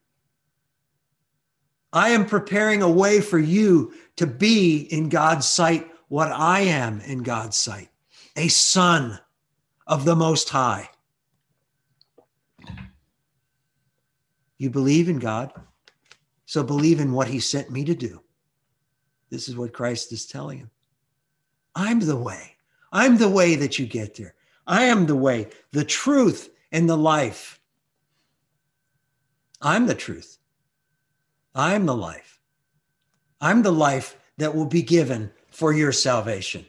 I am preparing a way for you to be in God's sight what I am in God's sight, a son of the Most High. You believe in God, so believe in what he sent me to do. This is what Christ is telling him. I'm the way. I'm the way that you get there. I am the way, the truth, and the life. I'm the truth. I'm the life. I'm the life that will be given for your salvation.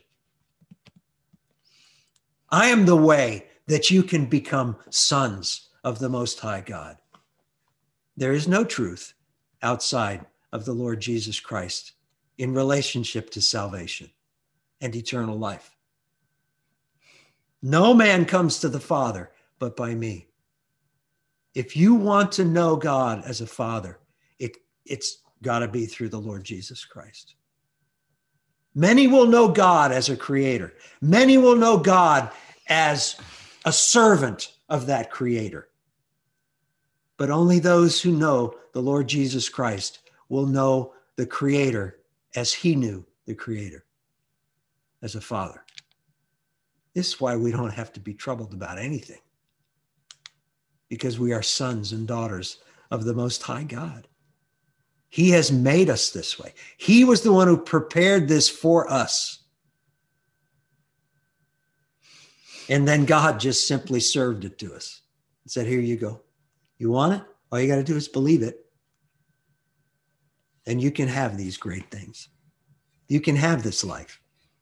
I am the way that you can become sons of the Most High God. There is no truth outside of the Lord Jesus Christ in relationship to salvation and eternal life. No man comes to the Father but by me. If you want to know God as a father, it's got to be through the Lord Jesus Christ. Many will know God as a creator. Many will know God as a servant of that creator. But only those who know the Lord Jesus Christ will know the creator as he knew the creator, as a father. This is why we don't have to be troubled about anything, because we are sons and daughters of the Most High God. He has made us this way. He was the one who prepared this for us. And then God just simply served it to us and said, here you go. You want it? All you got to do is believe it. And you can have these great things. You can have this life.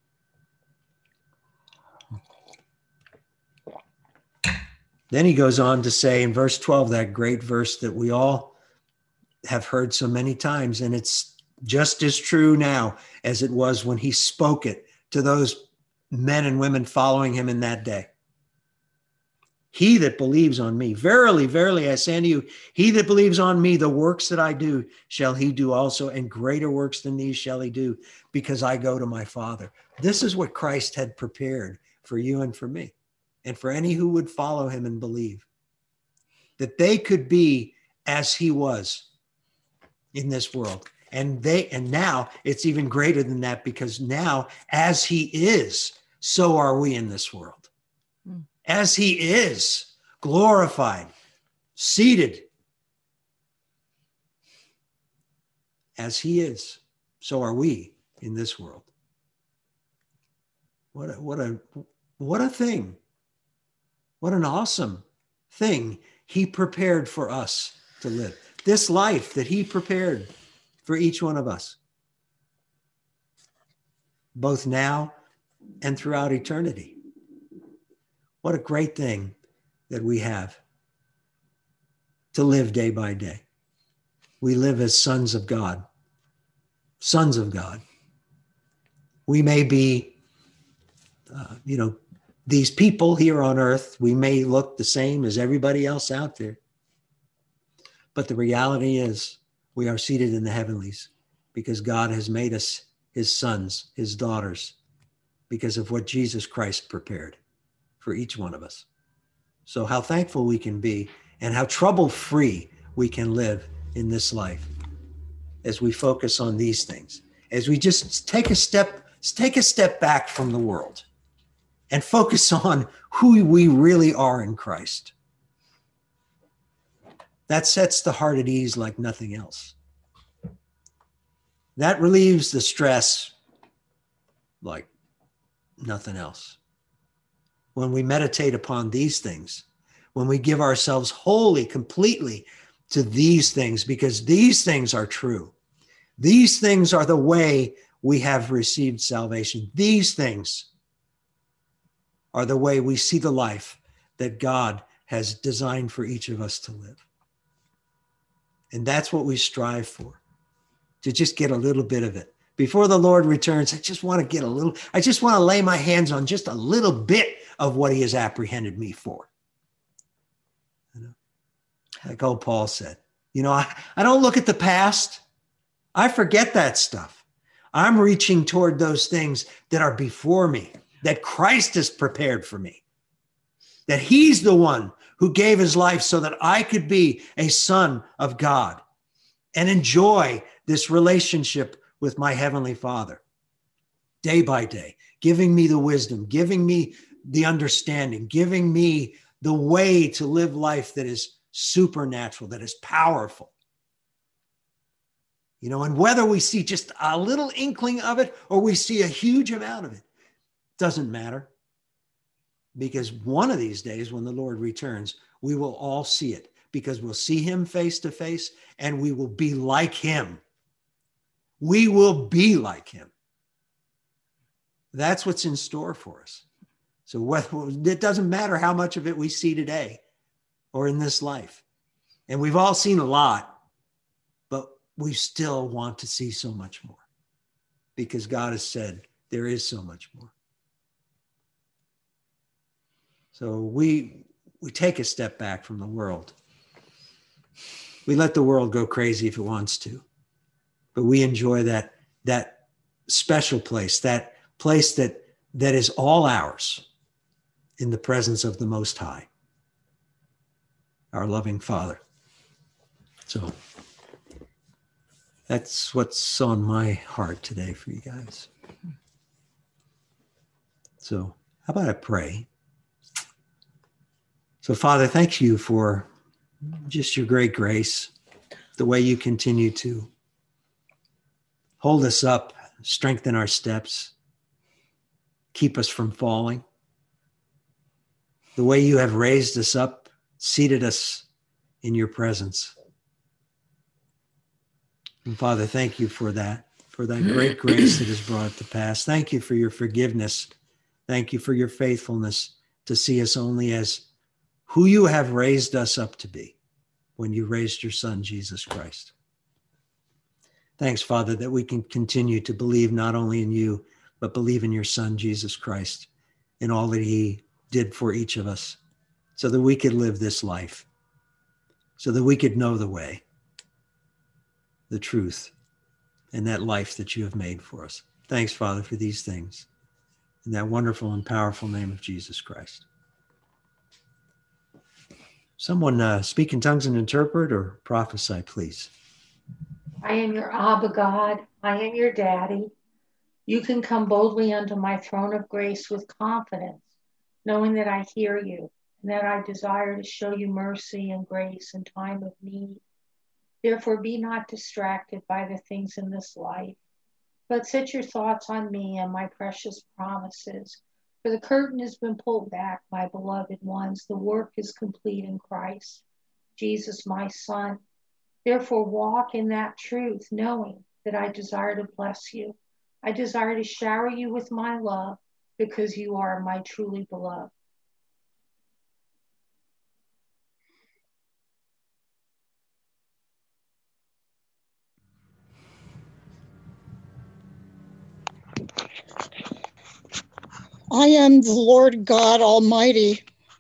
Then he goes on to say in verse 12, that great verse that we all have heard so many times, and it's just as true now as it was when he spoke it to those men and women following him in that day. He that believes on me, verily, verily, I say unto you, he that believes on me, the works that I do shall he do also, and greater works than these shall he do, because I go to my Father. This is what Christ had prepared for you and for me, and for any who would follow him and believe, that they could be as he was in this world. And now it's even greater than that, because now as he is, so are we in this world. As he is glorified, seated, as he is, so are we in this world. What a thing. What an awesome thing he prepared for us to live. This life that he prepared for each one of us, both now and throughout eternity. What a great thing that we have to live day by day. We live as sons of God. Sons of God. We may be, these people here on earth, we may look the same as everybody else out there. But the reality is we are seated in the heavenlies because God has made us his sons, his daughters, because of what Jesus Christ prepared for each one of us. So how thankful we can be, and how trouble-free we can live in this life as we focus on these things, as we just take a step back from the world and focus on who we really are in Christ. That sets the heart at ease like nothing else. That relieves the stress like nothing else. When we meditate upon these things, when we give ourselves wholly, completely to these things, because these things are true. These things are the way we have received salvation. These things are the way we see the life that God has designed for each of us to live. And that's what we strive for, to just get a little bit of it. Before the Lord returns, I just want to lay my hands on just a little bit of what he has apprehended me for. Like old Paul said, I don't look at the past. I forget that stuff. I'm reaching toward those things that are before me, that Christ has prepared for me, that he's the one who gave his life so that I could be a son of God and enjoy this relationship with my heavenly Father day by day, giving me the wisdom, giving me the understanding, giving me the way to live life that is supernatural, that is powerful. And whether we see just a little inkling of it or we see a huge amount of it, doesn't matter. Because one of these days when the Lord returns, we will all see it, because we'll see him face to face and we will be like him. We will be like him. That's what's in store for us. So it doesn't matter how much of it we see today or in this life. And we've all seen a lot, but we still want to see so much more, because God has said there is so much more. So we take a step back from the world. We let the world go crazy if it wants to, but we enjoy that special place, that place that is all ours in the presence of the Most High, our loving Father. So that's what's on my heart today for you guys. So how about I pray? So Father, thank you for just your great grace, the way you continue to hold us up, strengthen our steps, keep us from falling. The way you have raised us up, seated us in your presence. And Father, thank you for that great grace that has brought it to pass. Thank you for your forgiveness. Thank you for your faithfulness to see us only as who you have raised us up to be when you raised your Son, Jesus Christ. Thanks, Father, that we can continue to believe not only in you, but believe in your Son, Jesus Christ, and all that he did for each of us, so that we could live this life, so that we could know the way, the truth, and that life that you have made for us. Thanks, Father, for these things, in that wonderful and powerful name of Jesus Christ. Someone speak in tongues and interpret or prophesy, please.
I am your Abba God. I am your daddy. You can come boldly unto my throne of grace with confidence, knowing that I hear you and that I desire to show you mercy and grace in time of need. Therefore, be not distracted by the things in this life, but set your thoughts on me and my precious promises. For the curtain has been pulled back, my beloved ones. The work is complete in Christ, Jesus, my Son. Therefore, walk in that truth, knowing that I desire to bless you. I desire to shower you with my love, because you are my truly beloved.
I am the Lord God Almighty.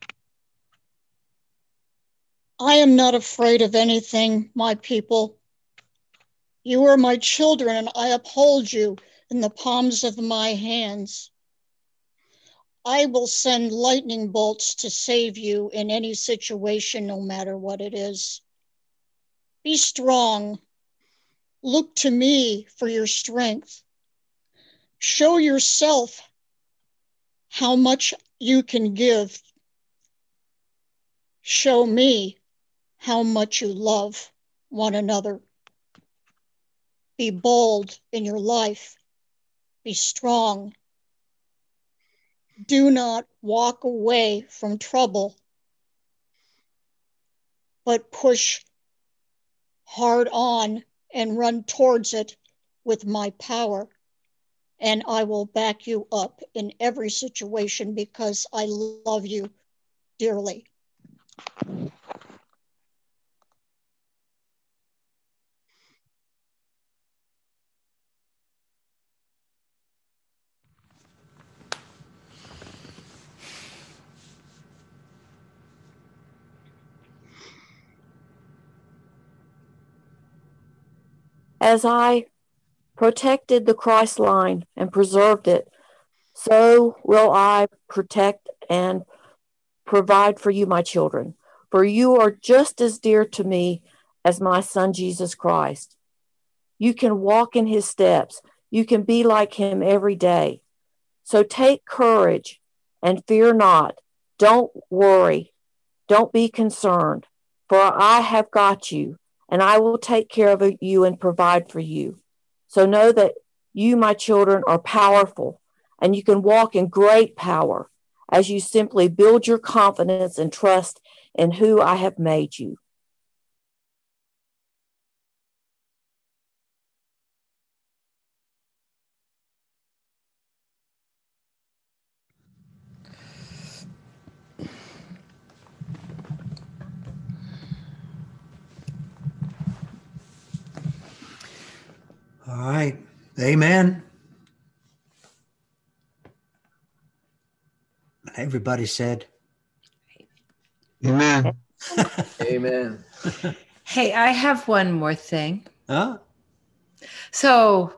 I am not afraid of anything, my people. You are my children, and I uphold you in the palms of my hands. I will send lightning bolts to save you in any situation, no matter what it is. Be strong. Look to me for your strength. Show yourself how much you can give. Show me how much you love one another. Be bold in your life. Be strong. Do not walk away from trouble, but push hard on and run towards it with my power. And I will back you up in every situation because I love you dearly.
As I protected the Christ line and preserved it, so will I protect and provide for you, my children. For you are just as dear to me as my son, Jesus Christ. You can walk in his steps. You can be like him every day. So take courage and fear not. Don't worry. Don't be concerned, for I have got you, and I will take care of you and provide for you. So know that you, my children, are powerful, and you can walk in great power as you simply build your confidence and trust in who I have made you.
All right. Amen. Everybody said,
Amen.
Amen.
Hey, I have one more thing.
Huh?
So,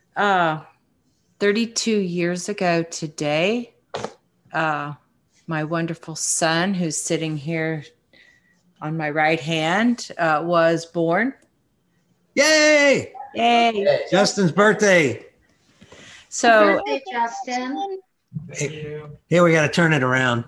32 years ago today, my wonderful son, who's sitting here on my right hand, was born.
Yay!
Yay!
Justin's birthday.
So,
Happy birthday, Justin.
Here we got to turn it around.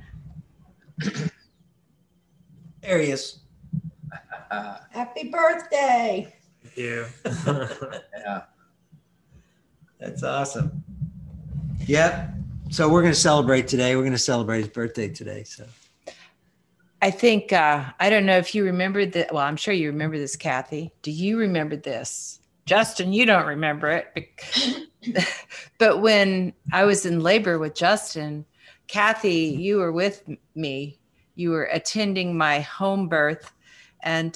There he is.
Happy birthday.
Thank you.
Yeah.
That's awesome. Yep. So we're going to celebrate today. We're going to celebrate his birthday today. So
I think, I don't know if you remember that. Well, I'm sure you remember this, Kathy. Do you remember this? Justin, you don't remember it. But when I was in labor with Justin, Kathy, you were with me. You were attending my home birth. And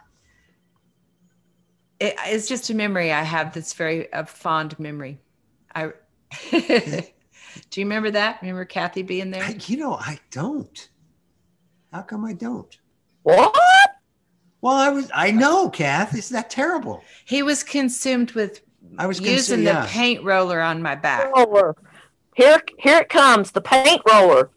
it's just a memory I have that's very a fond memory. Do you remember that? Remember Kathy being there?
I don't. How come I don't?
What?
Well, I know, Kath. Isn't that terrible?
He was consumed with using
consumed,
the paint roller on my back.
Roller. Here it comes, the paint roller.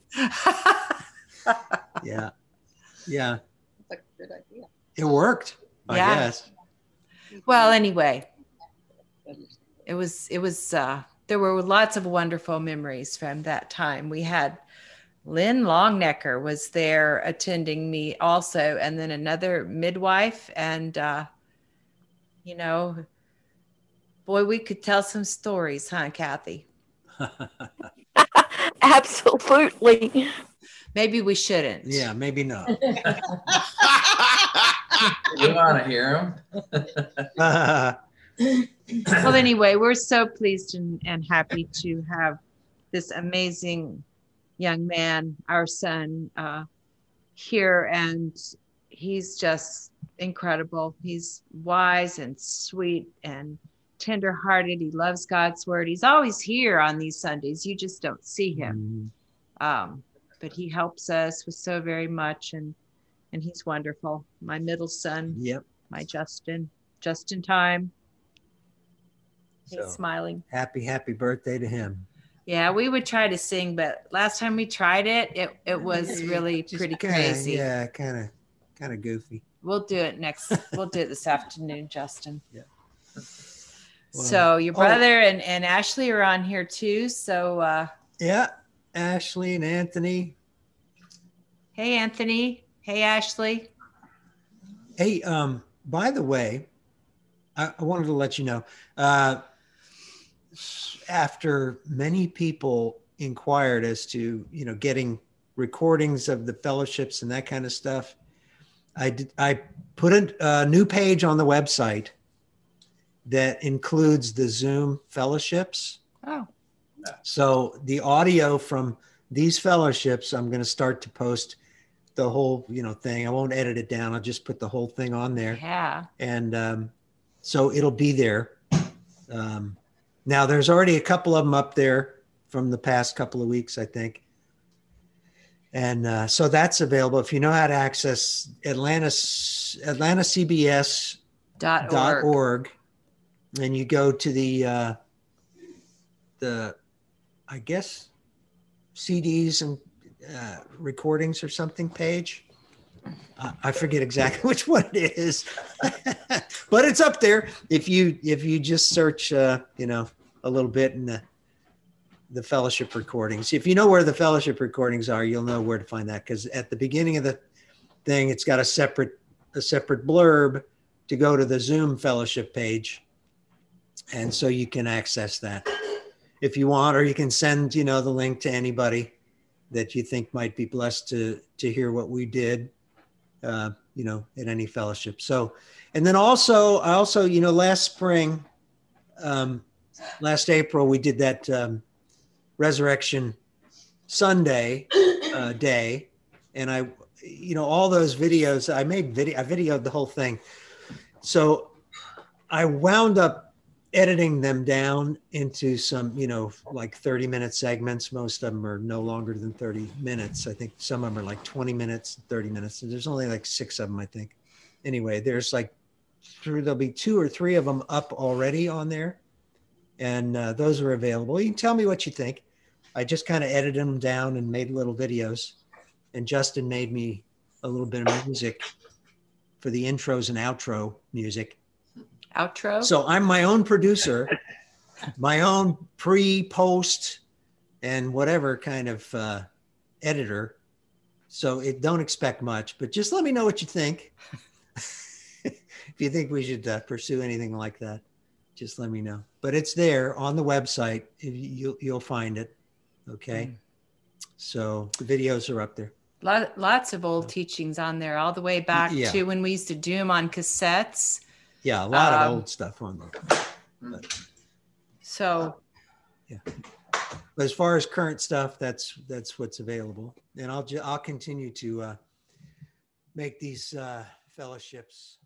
Yeah. Yeah.
That's a good idea.
It worked, I guess.
Well, anyway, it was there were lots of wonderful memories from that time. We had Lynn Longnecker was there attending me also, and then another midwife. And, boy, we could tell some stories, huh, Kathy?
Absolutely.
Maybe we shouldn't.
Yeah, maybe not.
We want to hear them.
Well, anyway, we're so pleased and happy to have this amazing young man, our son, here, and he's just incredible. He's wise and sweet and tenderhearted. He loves God's word. He's always here on these Sundays. You just don't see him. But he helps us with so very much, and he's wonderful. My middle son, my Justin Time. He's smiling.
Happy birthday to him.
Yeah, we would try to sing, but last time we tried it was really pretty crazy.
Yeah, kind of goofy.
We'll do it this afternoon, Justin.
Yeah.
So your brother and Ashley are on here too. So
yeah, Ashley and Anthony.
Hey, Anthony. Hey, Ashley.
Hey, by the way, I wanted to let you know, after many people inquired as to, getting recordings of the fellowships and that kind of stuff, I put a new page on the website that includes the Zoom fellowships.
Oh.
So the audio from these fellowships, I'm going to start to post the whole, thing. I won't edit it down. I'll just put the whole thing on there.
Yeah.
And so it'll be there. Now there's already a couple of them up there from the past couple of weeks, I think. And so that's available. If you know how to access atlantacbs.org, and you go to the I guess CDs and recordings or something page. I forget exactly which one it is, but it's up there. If you just search, a little bit in the fellowship recordings. If you know where the fellowship recordings are, you'll know where to find that. Because at the beginning of the thing, it's got a separate blurb to go to the Zoom fellowship page, and so you can access that if you want, or you can send the link to anybody that you think might be blessed to hear what we did, at any fellowship. So, and then I also last spring, last April, we did that Resurrection Sunday day, and I all those videos I videoed the whole thing. So I wound up editing them down into some, like 30-minute segments. Most of them are no longer than 30 minutes. I think some of them are like 20 minutes, 30 minutes. And there's only like 6 of them, I think. Anyway, there'll be 2 or 3 of them up already on there. And those are available. You can tell me what you think. I just kind of edited them down and made little videos. And Justin made me a little bit of music for the intros and outro music.
Outro?
So I'm my own producer, my own pre-post and whatever kind of editor. So don't expect much, but just let me know what you think. If you think we should pursue anything like that, just let me know. But it's there on the website. You'll find it. Okay. So the videos are up there.
Lots of old teachings on there, all the way back to when we used to do them on cassettes.
Yeah, a lot of old stuff on there.
So,
yeah. But as far as current stuff, that's what's available, and I'll continue to make these fellowships